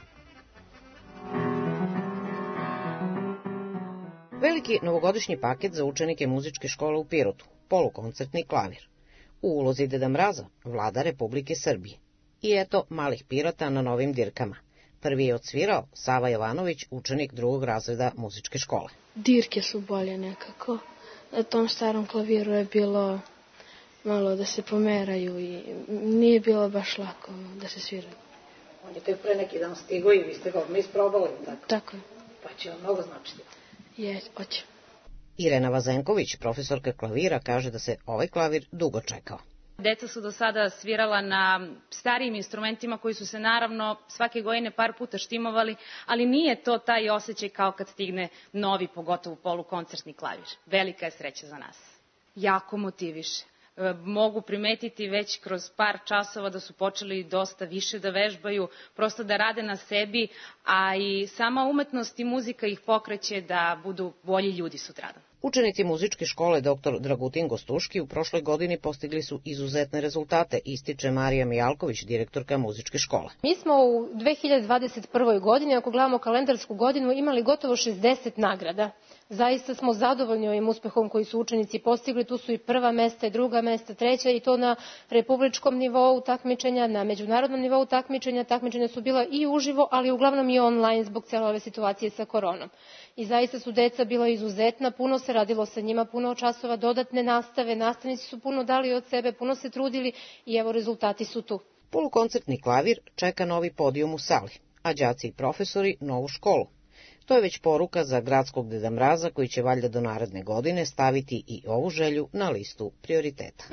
Veliki novogodišnji paket za učenike muzičke škole u Pirotu, polukoncertni klavir. U ulozi Deda Mraza, vlada Republike Srbije. I eto malih pirata na novim dirkama. Prvi je odsvirao Sava Jovanović, učenik 2. razreda muzičke škole. Dirke su bolje nekako. Na tom starom klaviru je bilo malo da se pomeraju i nije bilo baš lako da se sviraju. On je tek pre neki dan stigo i vi ste ga odmah isprobali, tako? Tako je. Pa će vam mnogo značiti. Hoće. Irena Vazenković, profesorka klavira, kaže da se ovaj klavir dugo čekao. Deca su do sada svirala na starijim instrumentima koji su se naravno svake godine par puta štimovali, ali nije to taj osjećaj kao kad stigne novi, pogotovo polukoncertni klavir. Velika je sreća za nas. Jako motiviše. Mogu primetiti već kroz par časova da su počeli dosta više da vežbaju, prosto da rade na sebi, a i sama umetnost i muzika ih pokreće da budu bolji ljudi sutradan. Učenici muzičke škole dr. Dragutin Gostuški u prošloj godini postigli su izuzetne rezultate, ističe Marija Mijalković, direktorka muzičke škole. Mi smo u 2021. godini, ako gledamo kalendarsku godinu, imali gotovo 60 nagrada. Zaista smo zadovoljni ovim uspehom koji su učenici postigli. Tu su i prva mesta, i druga mesta, treća, i to na republičkom nivou takmičenja, na međunarodnom nivou takmičenja. Takmičenja su bila i uživo, ali uglavnom i online zbog cele ove situacije sa koronom. I zaista su deca bila izuzetna, puno se radilo sa njima, puno časova dodatne nastave, nastavnici su puno dali od sebe, puno se trudili i evo rezultati su tu. Polukoncertni klavir čeka novi podijum u sali, a đaci i profesori novu školu. To je već poruka za gradskog Deda Mraza koji će valjda do naredne godine staviti i ovu želju na listu prioriteta.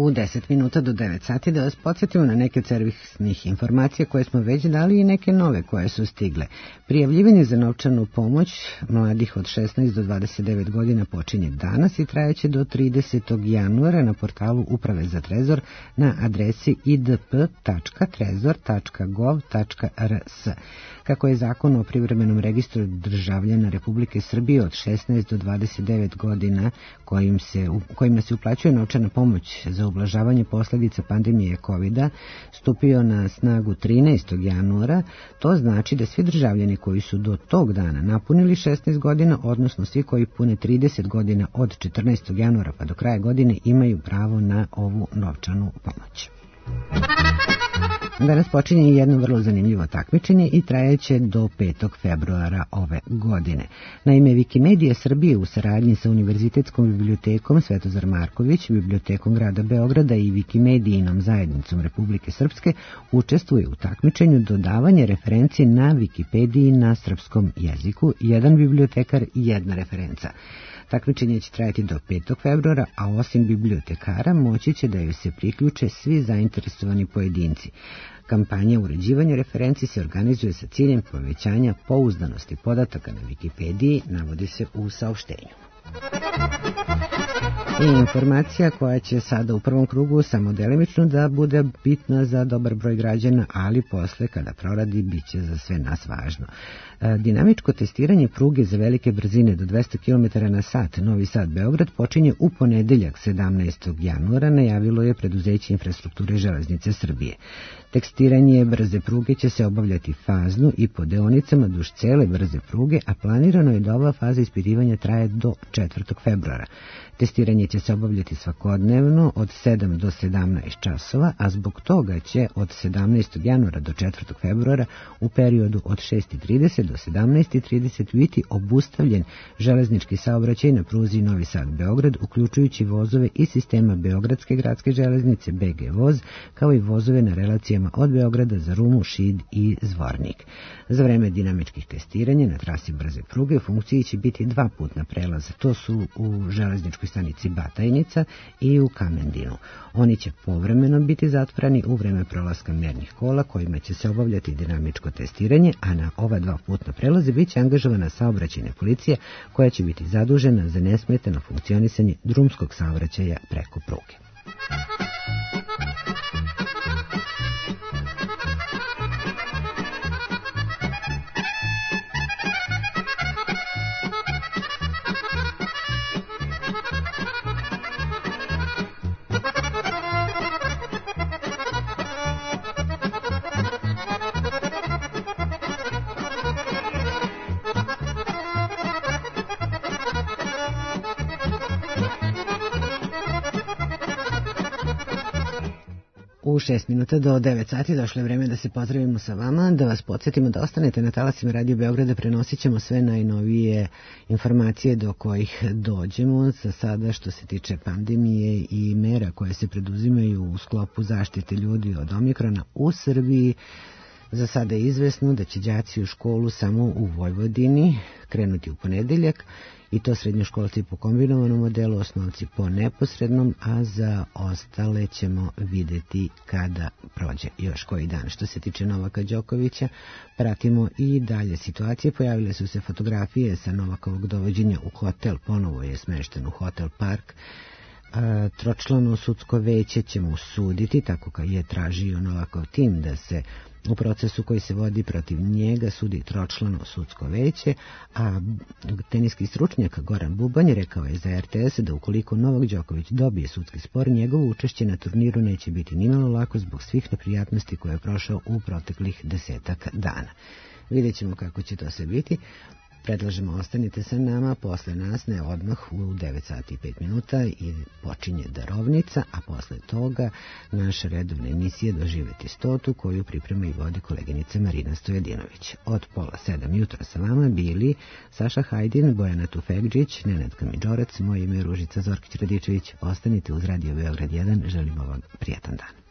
U 10 minuta do 9 sati da vas podsjetimo na neke od servisnih informacija koje smo već dali i neke nove koje su stigle. Prijavljivanje za novčanu pomoć mladih od 16 do 29 godina počinje danas i trajeće do 30. januara na portalu Uprave za trezor na adresi idp.trezor.gov.rs. Kako je zakon o privremenom registru državljana Republike Srbije od 16 do 29 godina kojima se uplaćuje novčana pomoć za ublažavanje posljedica pandemije COVID-a stupio na snagu 13. januara, to znači da svi državljani koji su do tog dana napunili 16 godina, odnosno svi koji pune 30 godina od 14. januara pa do kraja godine imaju pravo na ovu novčanu pomoć. Danas počinje jedno vrlo zanimljivo takmičenje i trajeće do 5. februara ove godine. Naime, Wikimedija Srbije u saradnji sa Univerzitetskom bibliotekom Svetozar Marković, Bibliotekom grada Beograda i Wikimedijinom zajednicom Republike Srpske učestvuje u takmičenju dodavanje referenci na Wikipediji na srpskom jeziku, jedan bibliotekar i jedna referenca. Takmičenje će trajati do 5. februara, a osim bibliotekara moći će da joj se priključe svi zainteresovani pojedinci. Kampanja uređivanja referenci se organizuje sa ciljem povećanja pouzdanosti podataka na Wikipediji, navodi se u saopštenju. I informacija koja će sada u prvom krugu samo delimično da bude bitna za dobar broj građana, ali posle kada proradi bit će za sve nas važno. Dinamičko testiranje pruge za velike brzine do 200 km na sat Novi Sad-Beograd počinje u ponedeljak 17. januara, najavilo je preduzeće infrastrukture Železnice Srbije. Testiranje brze pruge će se obavljati fazno i po deonicama duž cele brze pruge, a planirano je da ova faza ispitivanja traje do 4. februara. Testiranje će se obavljati svakodnevno od 7 do 17 časova, a zbog toga će od 17. januara do 4. februara u periodu od 6:30 do 17:30 biti obustavljen železnički saobraćaj na pruzi Novi Sad-Beograd, uključujući vozove iz sistema Beogradske gradske železnice BG Voz, kao i vozove na relacijama od Beograda za Rumu, Šid i Zvornik. Za vreme dinamičkih testiranja na trasi brze pruge u funkciji će biti dva putna prelaza. To su u železničkoj stanici Batajnica i u Kamendinu. Oni će povremeno biti zatvoreni u vreme prolaska mernih kola kojima će se obavljati dinamičko testiranje, a na ova dva putna prelaze bit će angažovana saobraćajna policija koja će biti zadužena za nesmetano funkcionisanje drumskog saobraćaja preko pruge. U 6 minuta do 9 sati došlo je vreme da se pozdravimo sa vama, da vas podsjetimo da ostanete na talasima Radio Beograda, prenosit ćemo sve najnovije informacije do kojih dođemo za sada što se tiče pandemije i mera koje se preduzimaju u sklopu zaštite ljudi od omikrona u Srbiji. Za sada je izvesno da će đaci u školu samo u Vojvodini krenuti u ponedeljak, i to srednjoškolci po kombinovanom modelu, osnovci po neposrednom, a za ostale ćemo videti kada prođe još koji dan. Što se tiče Novaka Đokovića, pratimo i dalje situacije. Pojavile su se fotografije sa Novakovog dovođenja u hotel, ponovo je smešten u Hotel Park. Tročlano sudsko veće će mu suditi, tako kao je tražio Novakov tim da se u procesu koji se vodi protiv njega sudi tročlano sudsko veće, a teniski stručnjak Goran Bubanj rekao je za RTS da ukoliko Novak Đoković dobije sudski spor, njegovo učešće na turniru neće biti nimalo lako zbog svih neprijatnosti koje je prošao u proteklih 10 dana. Vidjet ćemo kako će to sve biti. Predlažemo ostanite sa nama, posle nas ne odmah u 9 sati i 5 minuta i počinje Darovnica, a posle toga naša redovna emisija Doživeti 100, koju priprema i vodi koleginica Marina Stojadinović. Od 6:30 jutra sa vama bili Saša Hajdin, Bojana Tufegđić, Nenad Kamidžorac, moje ime je Ružica Zorkić-Radičević. Ostanite uz Radio Beograd 1, želimo vam prijatan dan.